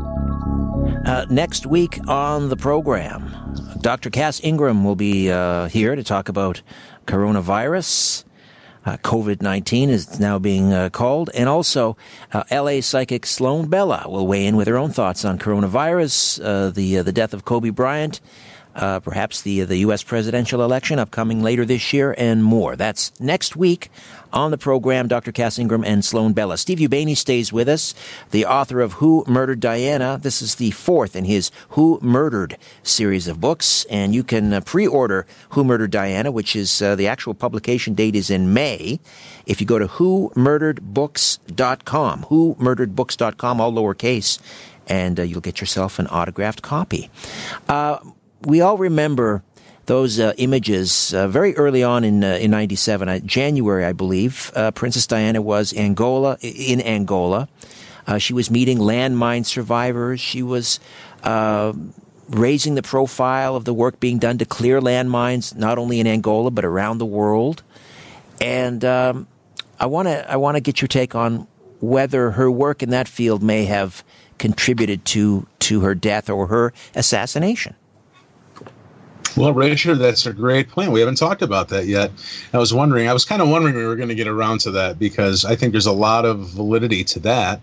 Next week on the program, Dr. Cass Ingram will be here to talk about coronavirus. COVID-19 is now being called. And also, L.A. psychic Sloan Bella will weigh in with her own thoughts on coronavirus, the death of Kobe Bryant, perhaps the U.S. presidential election upcoming later this year, and more. That's next week on the program. Dr. Cass Ingram and Sloan Bella. Steve Ubaney stays with us, the author of Who Murdered Diana. This is the fourth in his Who Murdered series of books, and you can pre-order Who Murdered Diana, which is the actual publication date is in May. If you go to whomurderedbooks.com, whomurderedbooks.com, all lowercase, and you'll get yourself an autographed copy. We all remember those images very early on in 97, January, I believe. Princess Diana was in Angola. She was meeting landmine survivors. She was raising the profile of the work being done to clear landmines, not only in Angola but around the world. And I want to get your take on whether her work in that field may have contributed to her death or her assassination. Well, Richard, that's a great point. We haven't talked about that yet. I was kind of wondering we were going to get around to that, because I think there's a lot of validity to that.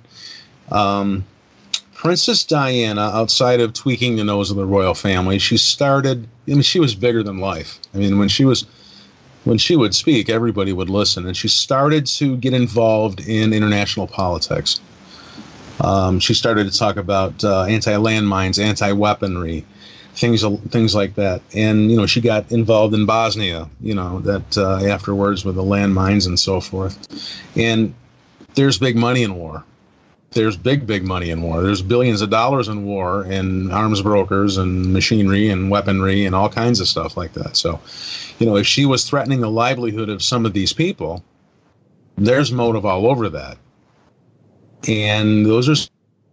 Princess Diana, outside of tweaking the nose of the royal family, she was bigger than life. I mean, when she would speak, everybody would listen, and she started to get involved in international politics. She started to talk about anti-landmines, anti-weaponry, things like that. And, she got involved in Bosnia, afterwards with the landmines and so forth. And there's big money in war. There's big money in war. There's billions of dollars in war, and arms brokers and machinery and weaponry and all kinds of stuff like that. So, if she was threatening the livelihood of some of these people, there's motive all over that. And those are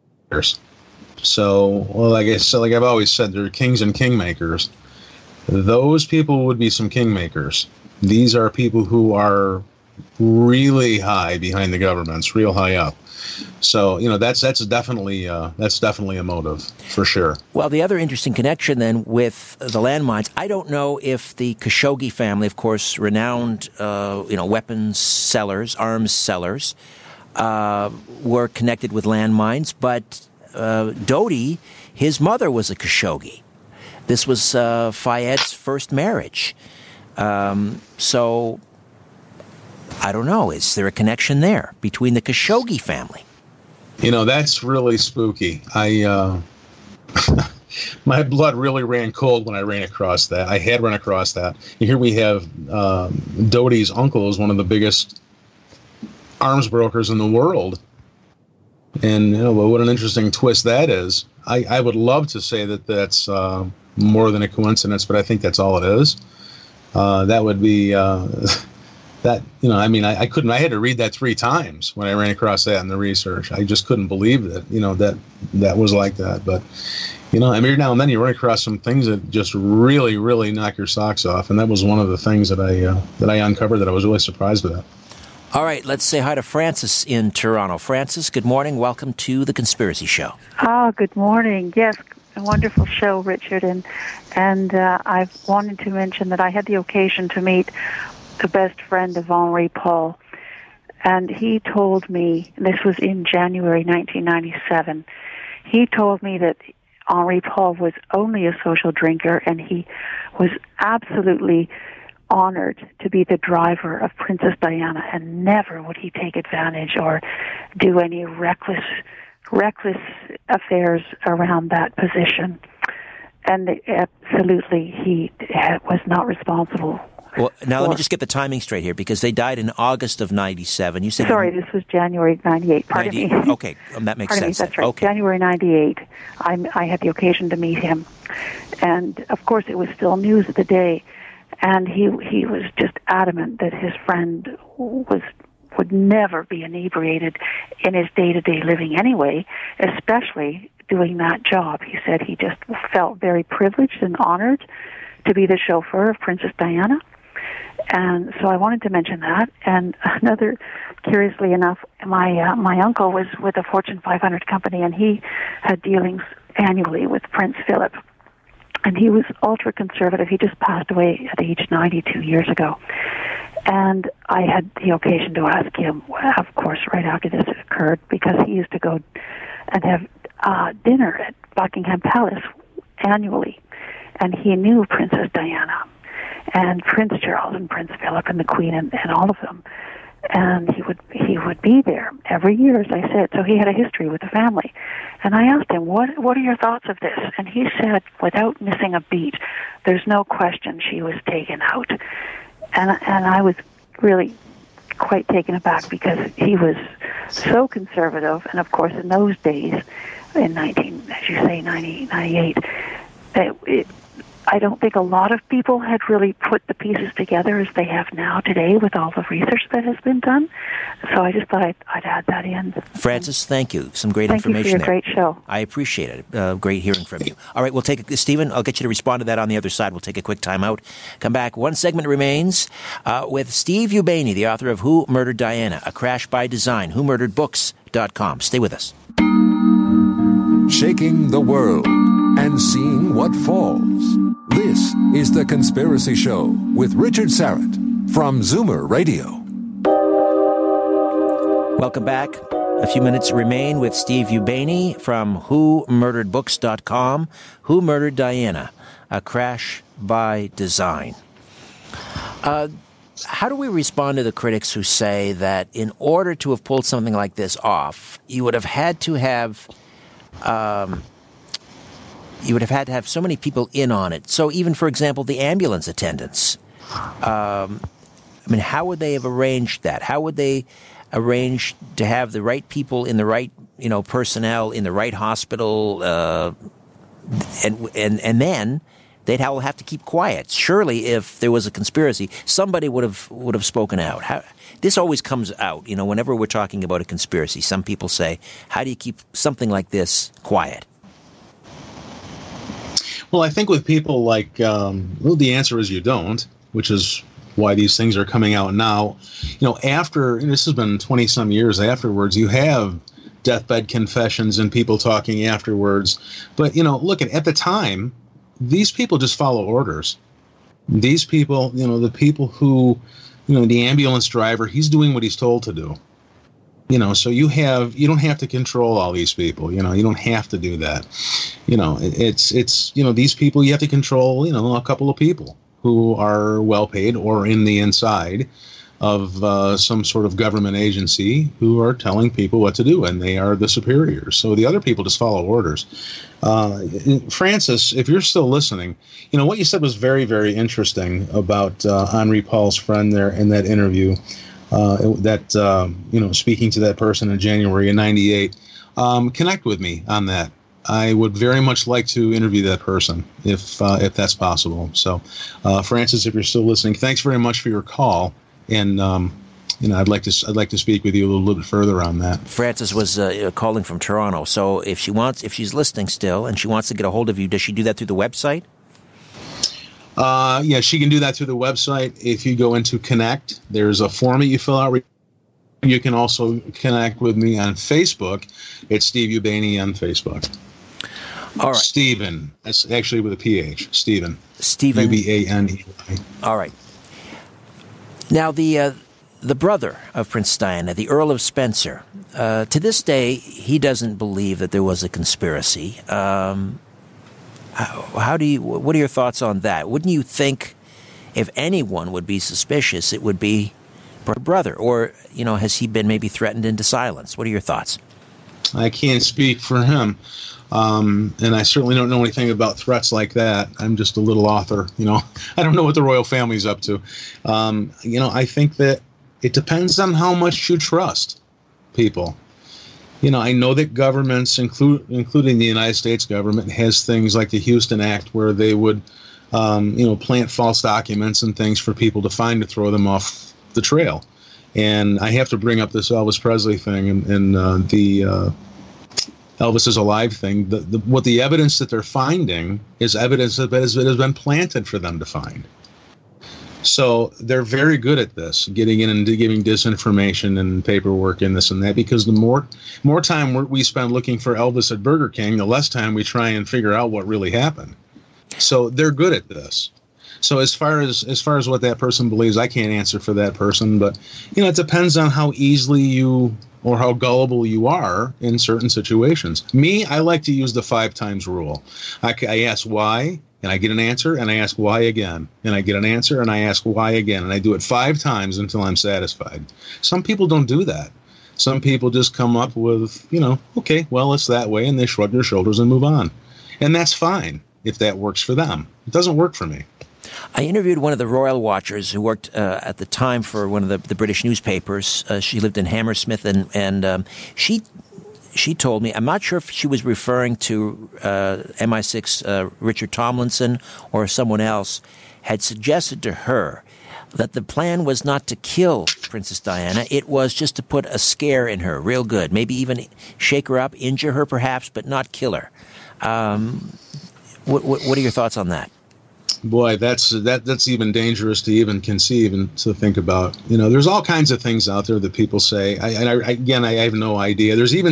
so, well, like I've always said, there are kings and kingmakers. Those people would be some kingmakers. These are people who are really high behind the governments, real high up. So, that's definitely a motive for sure. Well, the other interesting connection then with the landmines, I don't know if the Khashoggi family, of course, renowned, weapons sellers, arms sellers, were connected with landmines, but Dodi, his mother was a Khashoggi. This was Fayed's first marriage. So, I don't know. Is there a connection there between the Khashoggi family? That's really spooky. My blood really ran cold when I ran across that. I had run across that. Here we have Dodi's uncle is one of the biggest arms brokers in the world. And what an interesting twist that is. I would love to say that that's more than a coincidence, but I think that's all it is. That would be that. I couldn't. I had to read that 3 times when I ran across that in the research. I just couldn't believe it. That was like that. But every now and then you run across some things that just really, really knock your socks off, and that was one of the things that I uncovered that I was really surprised about. All right, let's say hi to Francis in Toronto. Francis, good morning. Welcome to The Conspiracy Show. Oh, good morning. Yes, a wonderful show, Richard. And I've wanted to mention that I had the occasion to meet the best friend of Henri Paul. And he told me, this was in January 1997, He told me that Henri Paul was only a social drinker, and he was absolutely honored to be the driver of Princess Diana, and never would he take advantage or do any reckless affairs around that position. And absolutely, he was not responsible. Well, now let me just get the timing straight here, because they died in August of 97. You said Sorry, this was January 98. Pardon me. Okay, that makes sense. That's right. Okay. January 98. I had the occasion to meet him, and of course, it was still news of the day. And he was just adamant that his friend would never be inebriated in his day-to-day living anyway, especially doing that job. He said he just felt very privileged and honored to be the chauffeur of Princess Diana. And so I wanted to mention that. And another, curiously enough, my uncle was with a Fortune 500 company, and he had dealings annually with Prince Philip. And he was ultra-conservative. He just passed away at age 92 years ago. And I had the occasion to ask him, of course, right after this occurred, because he used to go and have dinner at Buckingham Palace annually. And he knew Princess Diana and Prince Charles and Prince Philip and the Queen and all of them. And he would be there every year, as I said. So he had a history with the family. And I asked him, what are your thoughts of this? And he said, without missing a beat, there's no question she was taken out. And I was really quite taken aback, because he was so conservative. And of course, in those days, in 98, I don't think a lot of people had really put the pieces together as they have now today with all the research that has been done. So I just thought I'd add that in. Frances, thank you. Some great information there. Thank you for your great show. I appreciate it. Great hearing from you. All right, Stephen, I'll get you to respond to that on the other side. We'll take a quick time out. Come back. One segment remains with Steve Ubaney, the author of Who Murdered Diana? A Crash by Design, WhoMurderedBooks.com. Stay with us. Shaking the world and seeing what falls. This is The Conspiracy Show with Richard Syrett from Zoomer Radio. Welcome back. A few minutes remain with Steve Ubaney from WhoMurderedBooks.com. Who Murdered Diana? A Crash by Design. How do we respond to the critics who say that in order to have pulled something like this off, you would have had to have so many people in on it? So even, for example, the ambulance attendants. How would they have arranged that? How would they arrange to have the right people in the right, personnel in the right hospital, and then they'd all have to keep quiet. Surely, if there was a conspiracy, somebody would have spoken out. This always comes out, whenever we're talking about a conspiracy. Some people say, "How do you keep something like this quiet?" Well, I think with people like, the answer is you don't, which is why these things are coming out now. After, this has been 20-some years afterwards, you have deathbed confessions and people talking afterwards. But, look, at the time, these people just follow orders. These people, the people who, the ambulance driver, he's doing what he's told to do. So you don't have to control all these people. You don't have to do that. It's these people, you have to control, a couple of people who are well paid or in the inside of some sort of government agency who are telling people what to do, and they are the superiors. So the other people just follow orders. Frances, if you're still listening, what you said was very, very interesting about Henri Paul's friend there in that interview. Speaking to that person in January of 98, connect with me on that. I would very much like to interview that person if that's possible. So, Frances, if you're still listening, thanks very much for your call, and I'd like to speak with you a little bit further on that. Frances was calling from Toronto, so if she's listening still and she wants to get a hold of you, does she do that through the website? Yeah, she can do that through the website. If you go into Connect, there's a form that you fill out. You can also connect with me on Facebook. It's Steve Ubaney on Facebook. All right. Stephen. That's actually with a PH. Stephen. Stephen. Ubaney. All right. Now, the the brother of Princess Diana, the Earl of Spencer, to this day, he doesn't believe that there was a conspiracy. What are your thoughts on that? Wouldn't you think if anyone would be suspicious, it would be brother? Or, has he been maybe threatened into silence? What are your thoughts? I can't speak for him. And I certainly don't know anything about threats like that. I'm just a little author, I don't know what the royal family's up to. I think that it depends on how much you trust people. I know that governments, including the United States government, has things like the Houston Act where they would, plant false documents and things for people to find to throw them off the trail. And I have to bring up this Elvis Presley thing and the Elvis is Alive thing. What the evidence that they're finding is evidence that has been planted for them to find. So they're very good at this, getting in and giving disinformation and paperwork and this and that, because the more time we spend looking for Elvis at Burger King, the less time we try and figure out what really happened. So they're good at this. So as far as what that person believes, I can't answer for that person, but it depends on how easily you or how gullible you are in certain situations. Me, I like to use the 5 times rule. I ask why, and I get an answer, and I ask why again, and I get an answer, and I ask why again, and I do it 5 times until I'm satisfied. Some people don't do that. Some people just come up with, okay, well, it's that way, and they shrug their shoulders and move on. And that's fine if that works for them. It doesn't work for me. I interviewed one of the royal watchers who worked at the time for one of the British newspapers. She lived in Hammersmith, and she told me, I'm not sure if she was referring to MI6 Richard Tomlinson or someone else, had suggested to her that the plan was not to kill Princess Diana. It was just to put a scare in her real good, maybe even shake her up, injure her perhaps, but not kill her. What are your thoughts on that? Boy, that's even dangerous to even conceive and to think about. There's all kinds of things out there that people say. I have no idea. There's even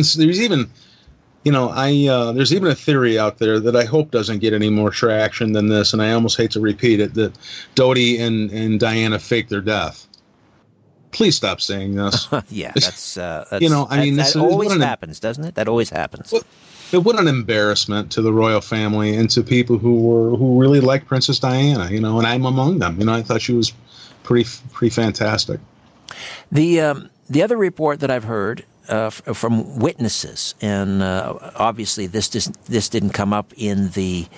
a theory out there that I hope doesn't get any more traction than this, and I almost hate to repeat it, that Dodi and Diana faked their death. Please stop saying this. Yeah, that's that always happens, doesn't it? That always happens. What an embarrassment to the royal family and to people who really like Princess Diana, and I'm among them. I thought she was pretty fantastic. The other report that I've heard from witnesses, and obviously this didn't come up in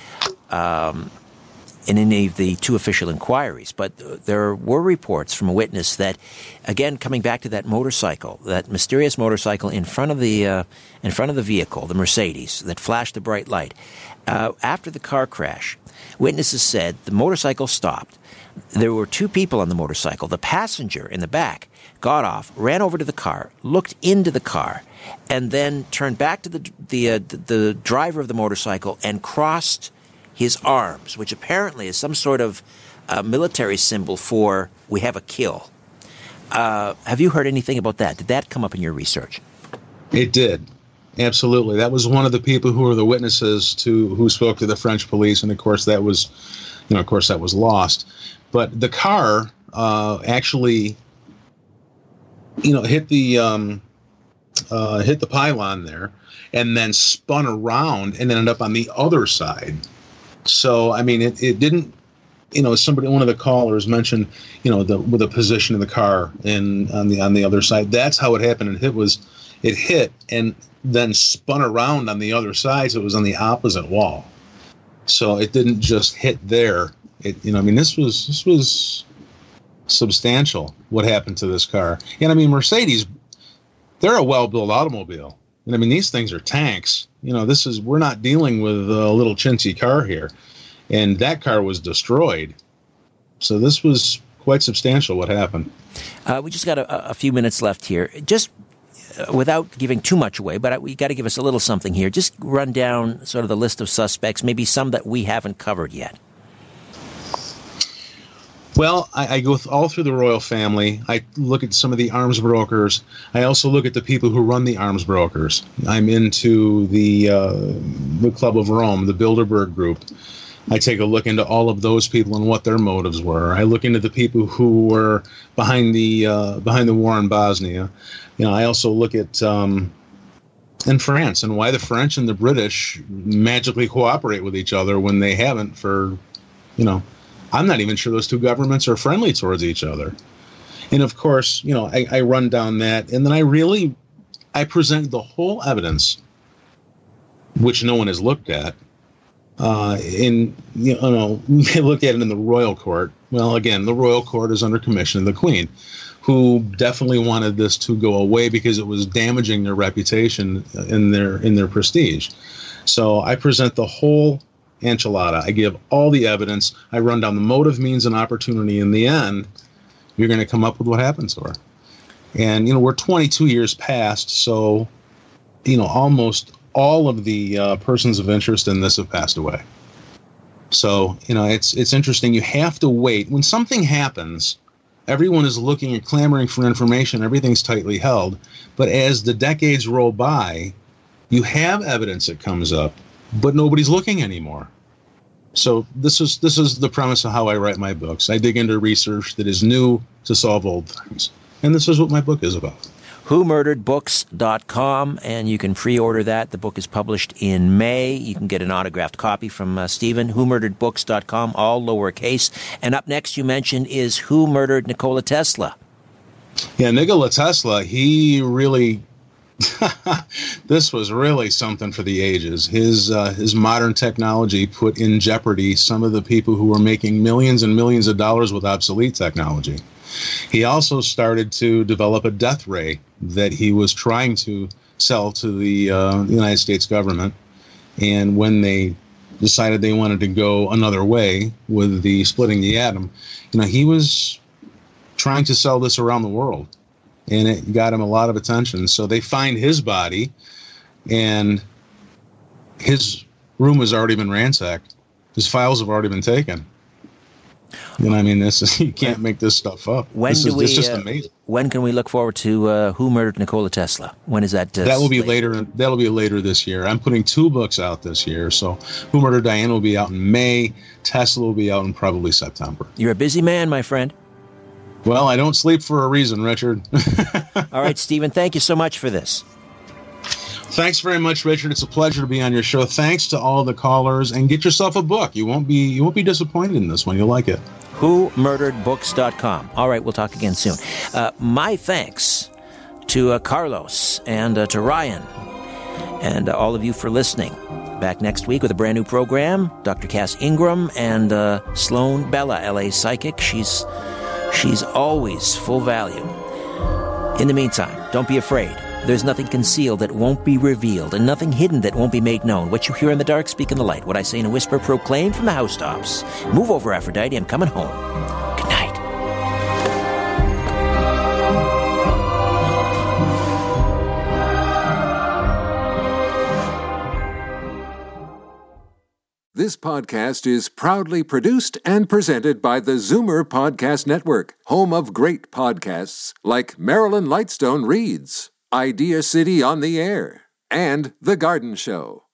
in any of the 2 official inquiries, but there were reports from a witness that, again, coming back to that motorcycle, that mysterious motorcycle in front of the vehicle, the Mercedes, that flashed the bright light. After the car crash, witnesses said the motorcycle stopped. There were 2 people on the motorcycle. The passenger in the back got off, ran over to the car, looked into the car, and then turned back to the driver of the motorcycle and crossed his arms, which apparently is some sort of military symbol for "we have a kill." Have you heard anything about that? Did that come up in your research? It did. Absolutely. That was one of the people who were the witnesses who spoke to the French police, and of course that was lost. But the car actually, hit the pylon there, and then spun around and ended up on the other side. So, it didn't, one of the callers mentioned, with the position of the car and on the other side. That's how it happened. It hit and then spun around on the other side, so it was on the opposite wall. So it didn't just hit there. This was substantial what happened to this car. And Mercedes, they're a well-built automobile. And these things are tanks. We're not dealing with a little chintzy car here. And that car was destroyed. So this was quite substantial what happened. We just got a few minutes left here. Just without giving too much away, but we got to give us a little something here. Just run down sort of the list of suspects, maybe some that we haven't covered yet. Well, I go all through the royal family. I look at some of the arms brokers. I also look at the people who run the arms brokers. I'm into the Club of Rome, the Bilderberg Group. I take a look into all of those people and what their motives were. I look into the people who were behind the war in Bosnia. I also look at in France and why the French and the British magically cooperate with each other when they haven't for, I'm not even sure those two governments are friendly towards each other. And of course, I run down that, and then I present the whole evidence, which no one has looked at. They look at it in the royal court. Well, again, the royal court is under commission of the Queen, who definitely wanted this to go away because it was damaging their reputation in their prestige. So I present the whole enchilada. I give all the evidence. I run down the motive, means, and opportunity. In the end, you're going to come up with what happened to her. And, we're 22 years past, so, almost all of the persons of interest in this have passed away. So, it's interesting. You have to wait. When something happens, everyone is looking and clamoring for information. Everything's tightly held. But as the decades roll by, you have evidence that comes up, but nobody's looking anymore. So this is the premise of how I write my books. I dig into research that is new to solve old things. And this is what my book is about. WhoMurderedBooks.com, and you can pre-order that. The book is published in May. You can get an autographed copy from Stephen. WhoMurderedBooks.com, all lowercase. And up next, you mentioned, is Who Murdered Nikola Tesla? Yeah, Nikola Tesla, he really... this was really something for the ages. His modern technology put in jeopardy some of the people who were making millions and millions of dollars with obsolete technology. He also started to develop a death ray that he was trying to sell to the United States government. And when they decided they wanted to go another way with the splitting the atom, he was trying to sell this around the world. And it got him a lot of attention. So they find his body, and his room has already been ransacked. His files have already been taken. You can't make this stuff up. It's just amazing. When can we look forward to Who Murdered Nikola Tesla? When is that? That will be later. That'll be later this year. I'm putting 2 books out this year. So Who Murdered Diana will be out in May. Tesla will be out in probably September. You're a busy man, my friend. Well, I don't sleep for a reason, Richard. All right, Stephen, thank you so much for this. Thanks very much, Richard. It's a pleasure to be on your show. Thanks to all the callers, and get yourself a book. You won't be disappointed in this one. You'll like it. WhoMurderedBooks.com. All right, we'll talk again soon. My thanks to Carlos and to Ryan and all of you for listening. Back next week with a brand new program. Dr. Cass Ingram and Sloan Bella, LA psychic. She's always full value. In the meantime, don't be afraid. There's nothing concealed that won't be revealed, and nothing hidden that won't be made known. What you hear in the dark, speak in the light. What I say in a whisper, proclaim from the housetops. Move over, Aphrodite. I'm coming home. Good night. This podcast is proudly produced and presented by the Zoomer Podcast Network, home of great podcasts like Marilyn Lightstone Reads, Idea City on the Air, and The Garden Show.